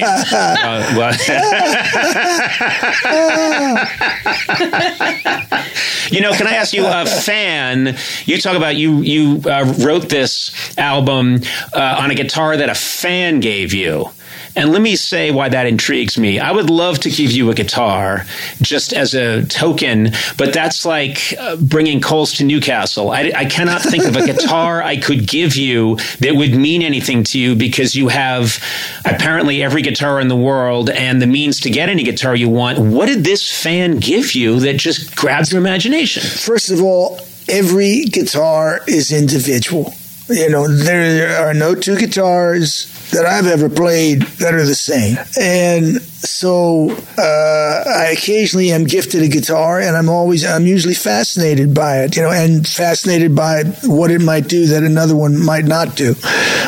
Can I ask you, a fan? You talk about you wrote this album on a guitar that a fan gave you. And let me say why that intrigues me. I would love to give you a guitar just as a token, but that's like bringing coals to Newcastle. I cannot think of a guitar I could give you that would mean anything to you because you have apparently every guitar in the world and the means to get any guitar you want. What did this fan give you that just grabs your imagination? First of all, every guitar is individual. There are no two guitars that I've ever played that are the same. And so I occasionally am gifted a guitar, and I'm usually fascinated by it, and fascinated by what it might do that another one might not do.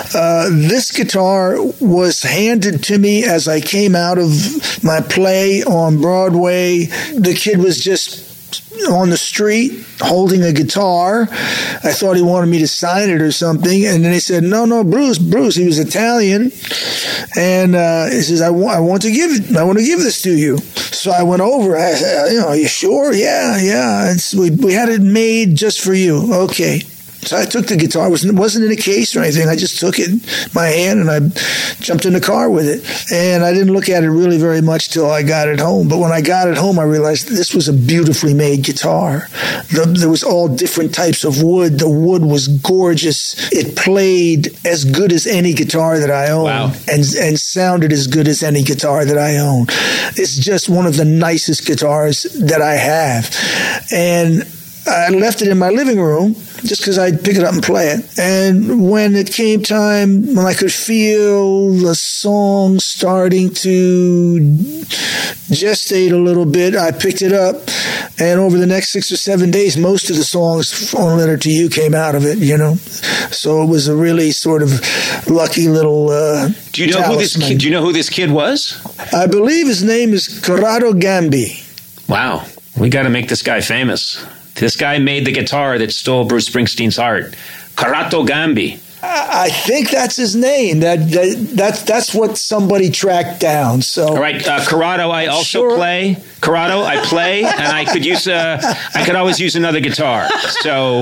This guitar was handed to me as I came out of my play on Broadway. The kid was just on the street holding a guitar. I thought he wanted me to sign it or something, and then he said, "No, Bruce." He was Italian, and he says, "I want to give this to you." So I went over. I said, "Are you sure?" Yeah. We had it made just for you. Okay. So I took the guitar. It wasn't in a case or anything. I just took it in my hand and I jumped in the car with it. And I didn't look at it really very much till I got it home. But when I got it home, I realized this was a beautifully made guitar. There was all different types of wood. The wood was gorgeous. It played as good as any guitar that I own. Wow. and sounded as good as any guitar that I own. It's just one of the nicest guitars that I have. And I left it in my living room just because I'd pick it up and play it. And when it came time, when I could feel the song starting to gestate a little bit, I picked it up. And over the next 6 or 7 days, most of the songs on Letter to You came out of it, So it was a really sort of lucky little Do you know who this kid was? I believe his name is Corrado Gambi. Wow. We got to make this guy famous. This guy made the guitar that stole Bruce Springsteen's heart. Corrado Gambi. I think that's his name. That's what somebody tracked down. So, all right, Corrado. I also play. Corrado, I play, and I could always use another guitar. So,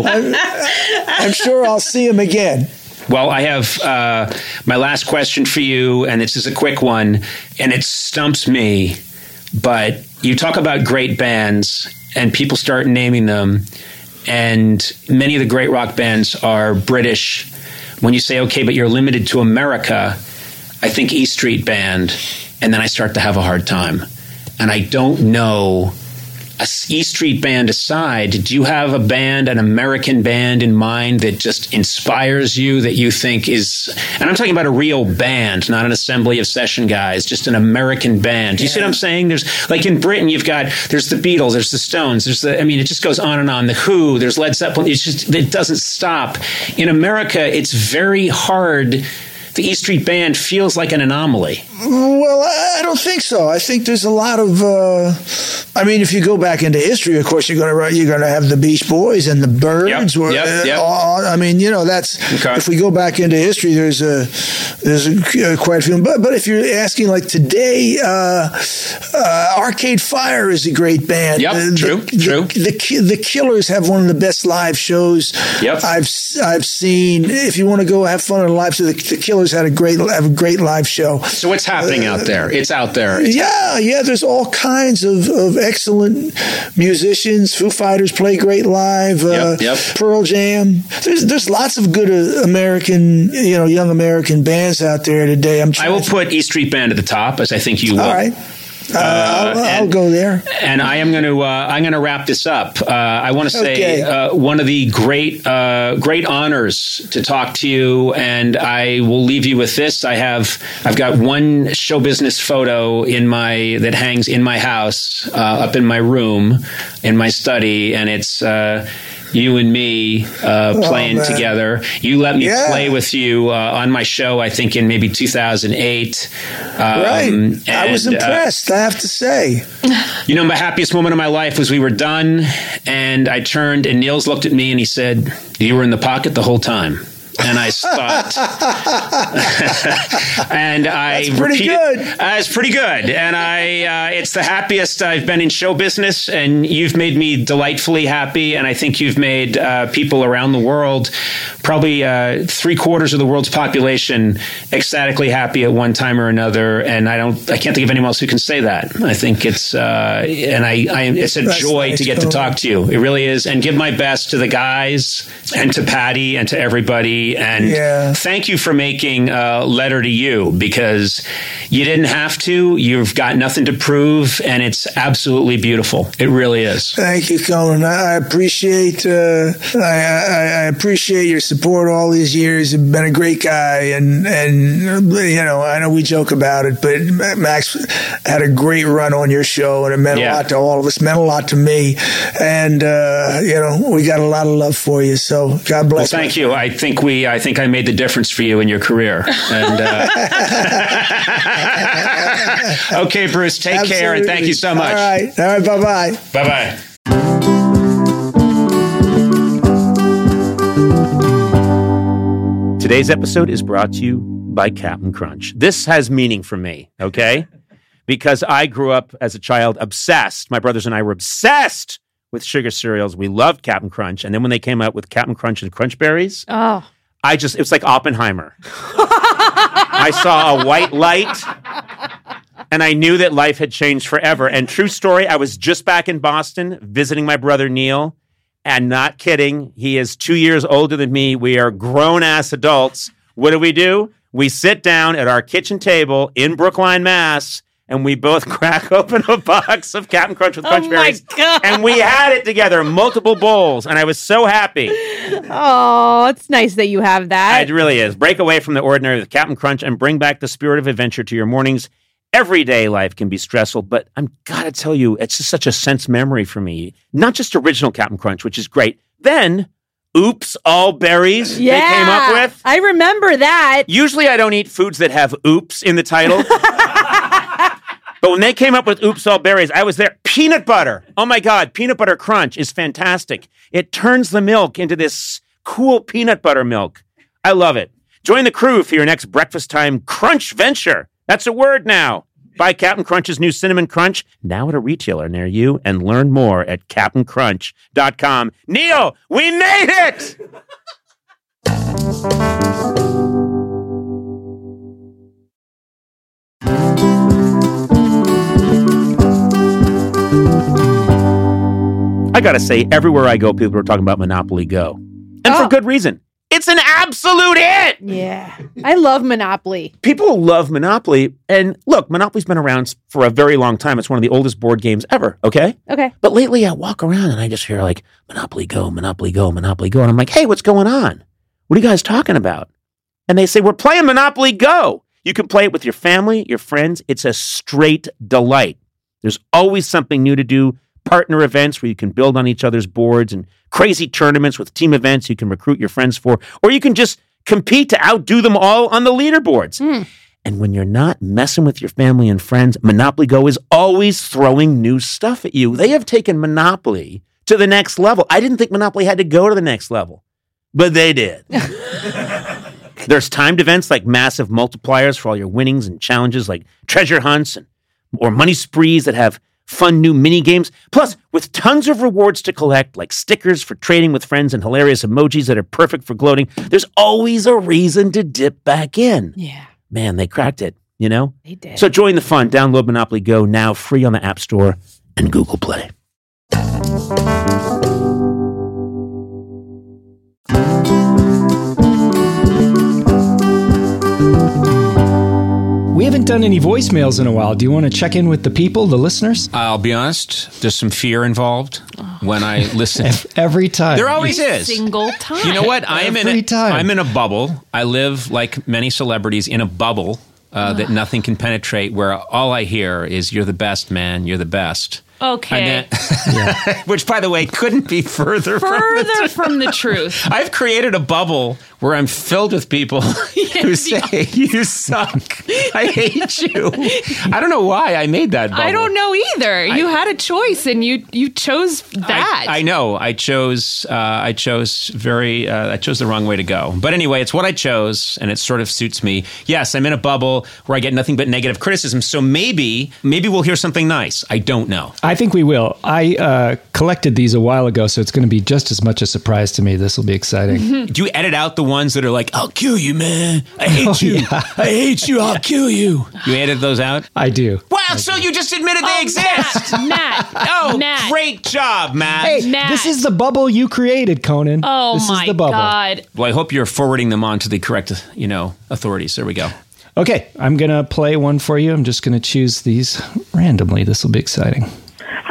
I'm sure I'll see him again. Well, I have my last question for you, and this is a quick one, and it stumps me. But you talk about great bands, and people start naming them, and many of the great rock bands are British. When you say, okay, but you're limited to America, I think E Street Band, and then I start to have a hard time. And I don't know, E Street Band aside, do you have a band, an American band in mind that just inspires you, that you think is, and I'm talking about a real band, not an assembly of session guys, just an American band. Do you see what I'm saying? There's, like in Britain, there's the Beatles, there's the Stones, it just goes on and on. The Who, there's Led Zeppelin, it doesn't stop. In America, it's very hard. The E Street Band feels like an anomaly. Well, I don't think so. I think there's a lot of. If you go back into history, of course, you're going to have the Beach Boys and the Byrds. Yep. That's okay. If we go back into history, there's quite a few. But if you're asking like today, Arcade Fire is a great band. Yep, true. The Killers have one of the best live shows I've seen. If you want to go have fun in live, so the Killers have a great live show. So what's happening out there? It's out there. There's all kinds of excellent musicians. Foo Fighters play great live. Pearl Jam. There's lots of good American, young American bands out there today. I will put E Street Band at the top, as I think you will. All right. I'll go there. And I am going to I'm going to wrap this up. I want to say one of the great honors to talk to you, and I will leave you with this. I've got one show business photo that hangs in my house, up in my room, in my study, and it's you and me playing together. You let me play with you on my show, I think in maybe 2008. Right. I was impressed, I have to say. My happiest moment of my life was we were done, and I turned, and Niels looked at me, and he said, "You were in the pocket the whole time." And I stopped. And I That's pretty good. It's pretty good. And it's the happiest I've been in show business, and you've made me delightfully happy. And I think you've made people around the world, probably 3/4 of the world's population, ecstatically happy at one time or another. And I can't think of anyone else who can say that. I think it's, it's a joy to get to talk to you. It really is. And give my best to the guys and to Patty and to everybody. And thank you for making Letter to You, because you didn't have to. You've got nothing to prove, and it's absolutely beautiful. It really is. Thank you, Colin. I appreciate I appreciate your support. support all these years. You've been a great guy, and you know, I know we joke about it, but Max had a great run on your show, and it meant a lot to all of us, meant a lot to me, and you know, we got a lot of love for you. So God bless. Well, thank you. I think I made the difference for you in your career. And okay, Bruce, take care, and thank you so much. All right, bye-bye. Bye-bye. Today's episode is brought to you by Captain Crunch. This has meaning for me, okay? Because I grew up as a child obsessed. My brothers and I were obsessed with sugar cereals. We loved Captain Crunch. And then when they came out with Captain Crunch and Crunch Berries, it was like Oppenheimer. I saw a white light, and I knew that life had changed forever. And true story, I was just back in Boston visiting my brother Neil. And not kidding, he is 2 years older than me. We are grown-ass adults. What do? We sit down at our kitchen table in Brookline, Mass., and we both crack open a box of Captain Crunch with Crunch Berries. God. And we had it together, multiple bowls, and I was so happy. Oh, it's nice that you have that. It really is. Break away from the ordinary with Captain Crunch and bring back the spirit of adventure to your mornings. Everyday life can be stressful, but I'm gotta tell you, it's just such a sense memory for me. Not just original Captain Crunch, which is great. Then, Oops All Berries they came up with. I remember that. Usually I don't eat foods that have oops in the title. But when they came up with Oops All Berries, I was there. Peanut butter. Oh my God, peanut butter crunch is fantastic. It turns the milk into this cool peanut butter milk. I love it. Join the crew for your next breakfast time crunch venture. That's a word now. Buy Captain Crunch's new Cinnamon Crunch now at a retailer near you and learn more at CaptainCrunch.com. Neil, we made it! I gotta say, everywhere I go, people are talking about Monopoly Go. And for good reason. It's an absolute hit! Yeah. I love Monopoly. People love Monopoly. And look, Monopoly's been around for a very long time. It's one of the oldest board games ever, okay? Okay. But lately I walk around and I just hear like, Monopoly Go, Monopoly Go, Monopoly Go. And I'm like, hey, what's going on? What are you guys talking about? And they say, we're playing Monopoly Go. You can play it with your family, your friends. It's a straight delight. There's always something new to do. Partner events where you can build on each other's boards and crazy tournaments with team events you can recruit your friends for, or you can just compete to outdo them all on the leaderboards. And when you're not messing with your family and friends, Monopoly Go is always throwing new stuff at you. They have taken Monopoly to the next level. I didn't think Monopoly had to go to the next level, but they did. There's timed events like massive multipliers for all your winnings and challenges like treasure hunts or money sprees that have fun new mini games, plus with tons of rewards to collect, like stickers for trading with friends and hilarious emojis that are perfect for gloating. There's always a reason to dip back in. Yeah. Man, they cracked it, you know? They did. So join the fun. Download Monopoly Go now, free on the App Store and Google Play. We haven't done any voicemails in a while. Do you want to check in with the people, the listeners? I'll be honest, there's some fear involved when I listen. Every time. There always is. Single time. You know what? I'm Every time. I'm in a bubble. I live, like many celebrities, in a bubble that nothing can penetrate, where all I hear is, you're the best, man, you're the best. Okay. Which, by the way, couldn't be further from the truth. I've created a bubble where I'm filled with people who say, you suck. I hate you. I don't know why I made that bubble. I don't know either. You had a choice and you chose that. I know. I chose the wrong way to go. But anyway, it's what I chose and it sort of suits me. Yes, I'm in a bubble where I get nothing but negative criticism. So maybe we'll hear something nice. I don't know. I think we will. I collected these a while ago, so it's going to be just as much a surprise to me. This will be exciting. Do you edit out the ones that are like, I'll kill you, man. I hate you. Yeah. I hate you. I'll kill you. You edit those out? I do. Wow, so you just admitted they exist. Matt. Great job, Matt. Hey, Matt. This is the bubble you created, Conan. Oh, this my is the bubble. God. Well, I hope you're forwarding them on to the correct, authorities. There we go. Okay, I'm going to play one for you. I'm just going to choose these randomly. This will be exciting. Hi, Conan.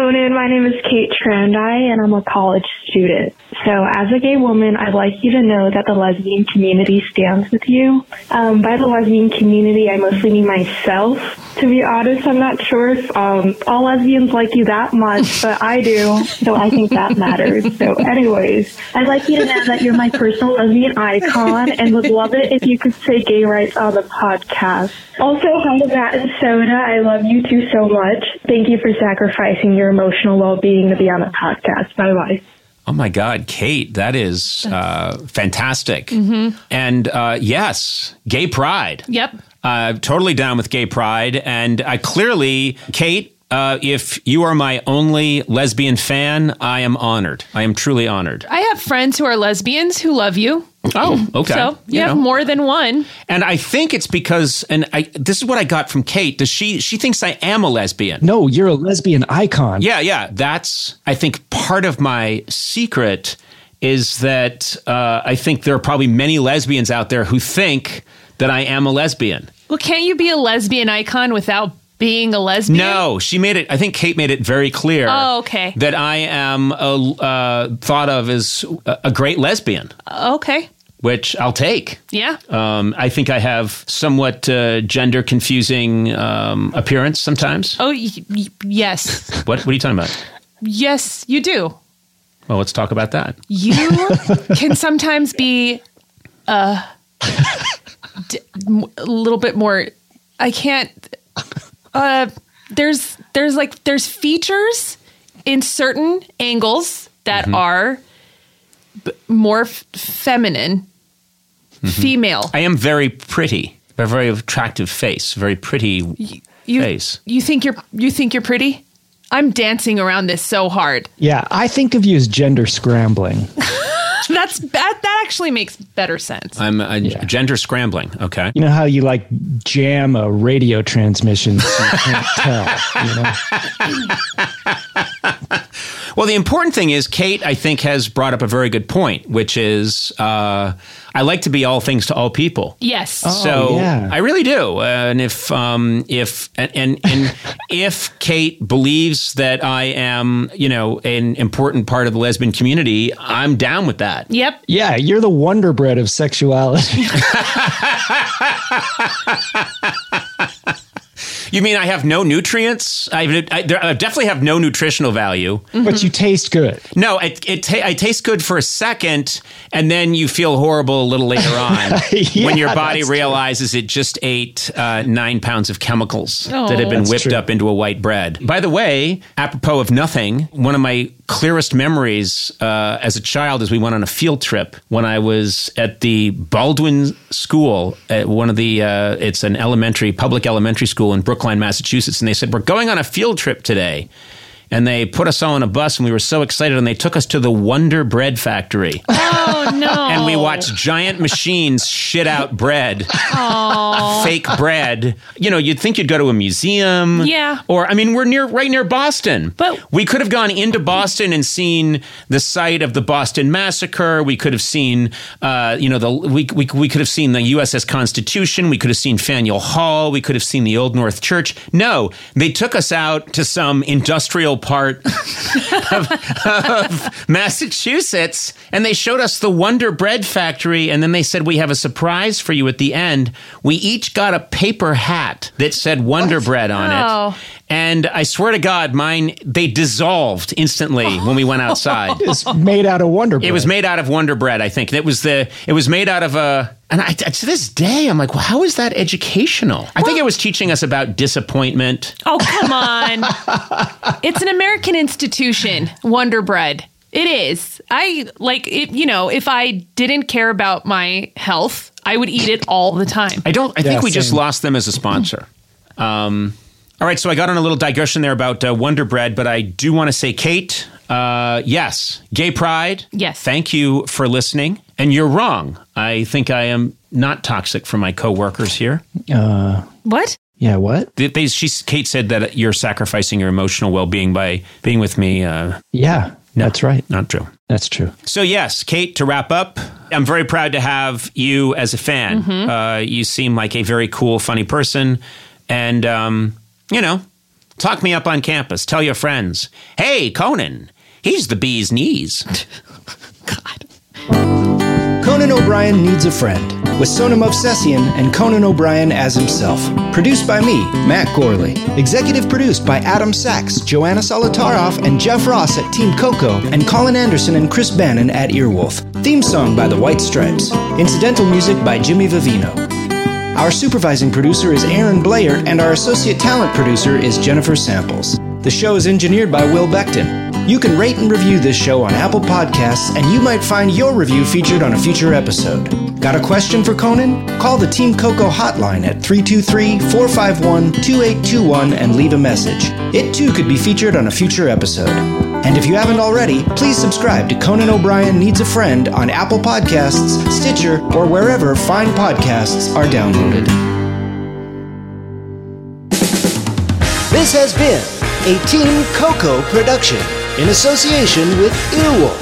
Conan. My name is Kate Trandai, and I'm a college student. So as a gay woman, I'd like you to know that the lesbian community stands with you. By the lesbian community, I mostly mean myself. To be honest, I'm not sure if all lesbians like you that much, but I do, so I think that matters. So anyways, I'd like you to know that you're my personal lesbian icon and would love it if you could say gay rights on the podcast. Also, hi to Matt and Soda. I love you two so much. Thank you for sacrificing your emotional well-being to be on the podcast. Bye-bye. Oh my God, Kate, that is fantastic. And yes, gay pride. Yep. Totally down with gay pride. And I clearly, Kate, if you are my only lesbian fan, I am honored. I am truly honored. I have friends who are lesbians who love you. Oh, okay. So you have more than one. And I think it's because, this is what I got from Kate. She thinks I am a lesbian. No, you're a lesbian icon. Yeah. That's, I think, part of my secret is that I think there are probably many lesbians out there who think that I am a lesbian. Well, can't you be a lesbian icon without being a lesbian? No, she made it. I think Kate made it very clear. Oh, okay. That I am thought of as a great lesbian. Okay. Which I'll take. Yeah. I think I have somewhat gender confusing appearance sometimes. Oh, yes. What are you talking about? Yes, you do. Well, let's talk about that. You can sometimes be a little bit more. I can't. There's features in certain angles that are more feminine, female. I am very pretty. A very attractive face. Very pretty face. You think you're pretty? I'm dancing around this so hard. Yeah, I think of you as gender scrambling. That actually makes better sense. I'm gender scrambling. Okay. You know how you like jam a radio transmission so you can't tell, you know? Well, the important thing is Kate, I think, has brought up a very good point, which is I like to be all things to all people. Yes. So I really do. And if Kate believes that I am, an important part of the lesbian community, I'm down with that. Yep. Yeah, you're the Wonder Bread of sexuality. You mean I have no nutrients? I definitely have no nutritional value. But you taste good. No, I taste good for a second, and then you feel horrible a little later on when your body realizes it just ate 9 pounds of chemicals that had been whipped up into a white bread. By the way, apropos of nothing, one of my clearest memories as a child is we went on a field trip when I was at the Baldwin School at one of the, it's an public elementary school in Brookline, Massachusetts. And they said, we're going on a field trip today. And they put us all on a bus, and we were so excited, and they took us to the Wonder Bread Factory. Oh, no. And we watched giant machines shit out bread. Fake bread. You'd think you'd go to a museum. Yeah. Or, we're right near Boston. But we could have gone into Boston and seen the site of the Boston Massacre. We could have seen, we could have seen the USS Constitution. We could have seen Faneuil Hall. We could have seen the Old North Church. No, they took us out to some industrial part of Massachusetts, and they showed us the Wonder Bread Factory, and then they said, we have a surprise for you at the end. We each got a paper hat that said Wonder Bread on it. And I swear to God, they dissolved instantly when we went outside. It's made out of Wonder Bread. It was made out of Wonder Bread, I think. It was made out of and to this day, I'm like, well, how is that educational? I think it was teaching us about disappointment. Oh, come on. It's an American institution, Wonder Bread. It is. I like it. If I didn't care about my health, I would eat it all the time. I think we just lost them as a sponsor. All right, so I got on a little digression there about Wonder Bread, but I do want to say, Kate, yes, gay pride. Yes. Thank you for listening. And you're wrong. I think I am not toxic for my coworkers here. What? Yeah, what? Kate said that you're sacrificing your emotional well-being by being with me. Yeah, that's right. Not true. That's true. So yes, Kate, to wrap up, I'm very proud to have you as a fan. You seem like a very cool, funny person. And, Talk me up on campus. Tell your friends. Hey, Conan, he's the bee's knees. Conan O'Brien Needs a Friend, with Sonam Movsesian and Conan O'Brien as himself. Produced by me, Matt Gorley. Executive produced by Adam Sachs, Joanna Solitaroff, and Jeff Ross at Team Coco, and Colin Anderson and Chris Bannon at Earwolf. Theme song by the White Stripes. Incidental music by Jimmy Vivino. Our supervising producer is Aaron Blair, and our associate talent producer is Jennifer Samples. The show is engineered by Will Beckton. You can rate and review this show on Apple Podcasts, and you might find your review featured on a future episode. Got a question for Conan? Call the Team Coco hotline at 323-451-2821 and leave a message. It too could be featured on a future episode. And if you haven't already, please subscribe to Conan O'Brien Needs a Friend on Apple Podcasts, Stitcher, or wherever fine podcasts are downloaded. This has been a Team Coco production in association with Earwolf.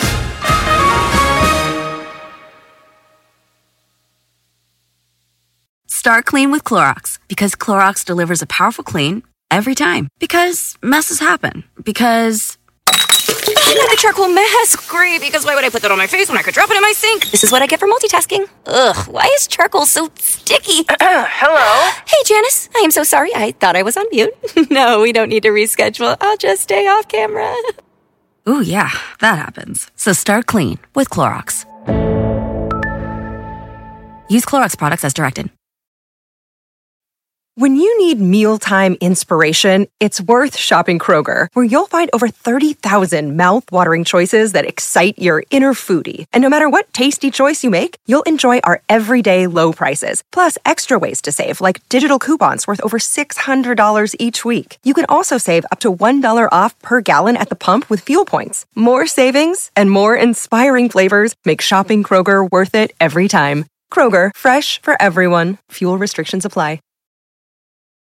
Start clean with Clorox, because Clorox delivers a powerful clean every time. Because messes happen. Because the charcoal mask. Great, because why would I put that on my face when I could drop it in my sink? This is what I get for multitasking. Ugh, why is charcoal so sticky? Hello? Hey, Janice. I am so sorry. I thought I was on mute. No, we don't need to reschedule. I'll just stay off camera. Ooh, yeah, that happens. So start clean with Clorox. Use Clorox products as directed. When you need mealtime inspiration, it's worth shopping Kroger, where you'll find over 30,000 mouth-watering choices that excite your inner foodie. And no matter what tasty choice you make, you'll enjoy our everyday low prices, plus extra ways to save, like digital coupons worth over $600 each week. You can also save up to $1 off per gallon at the pump with fuel points. More savings and more inspiring flavors make shopping Kroger worth it every time. Kroger, fresh for everyone. Fuel restrictions apply.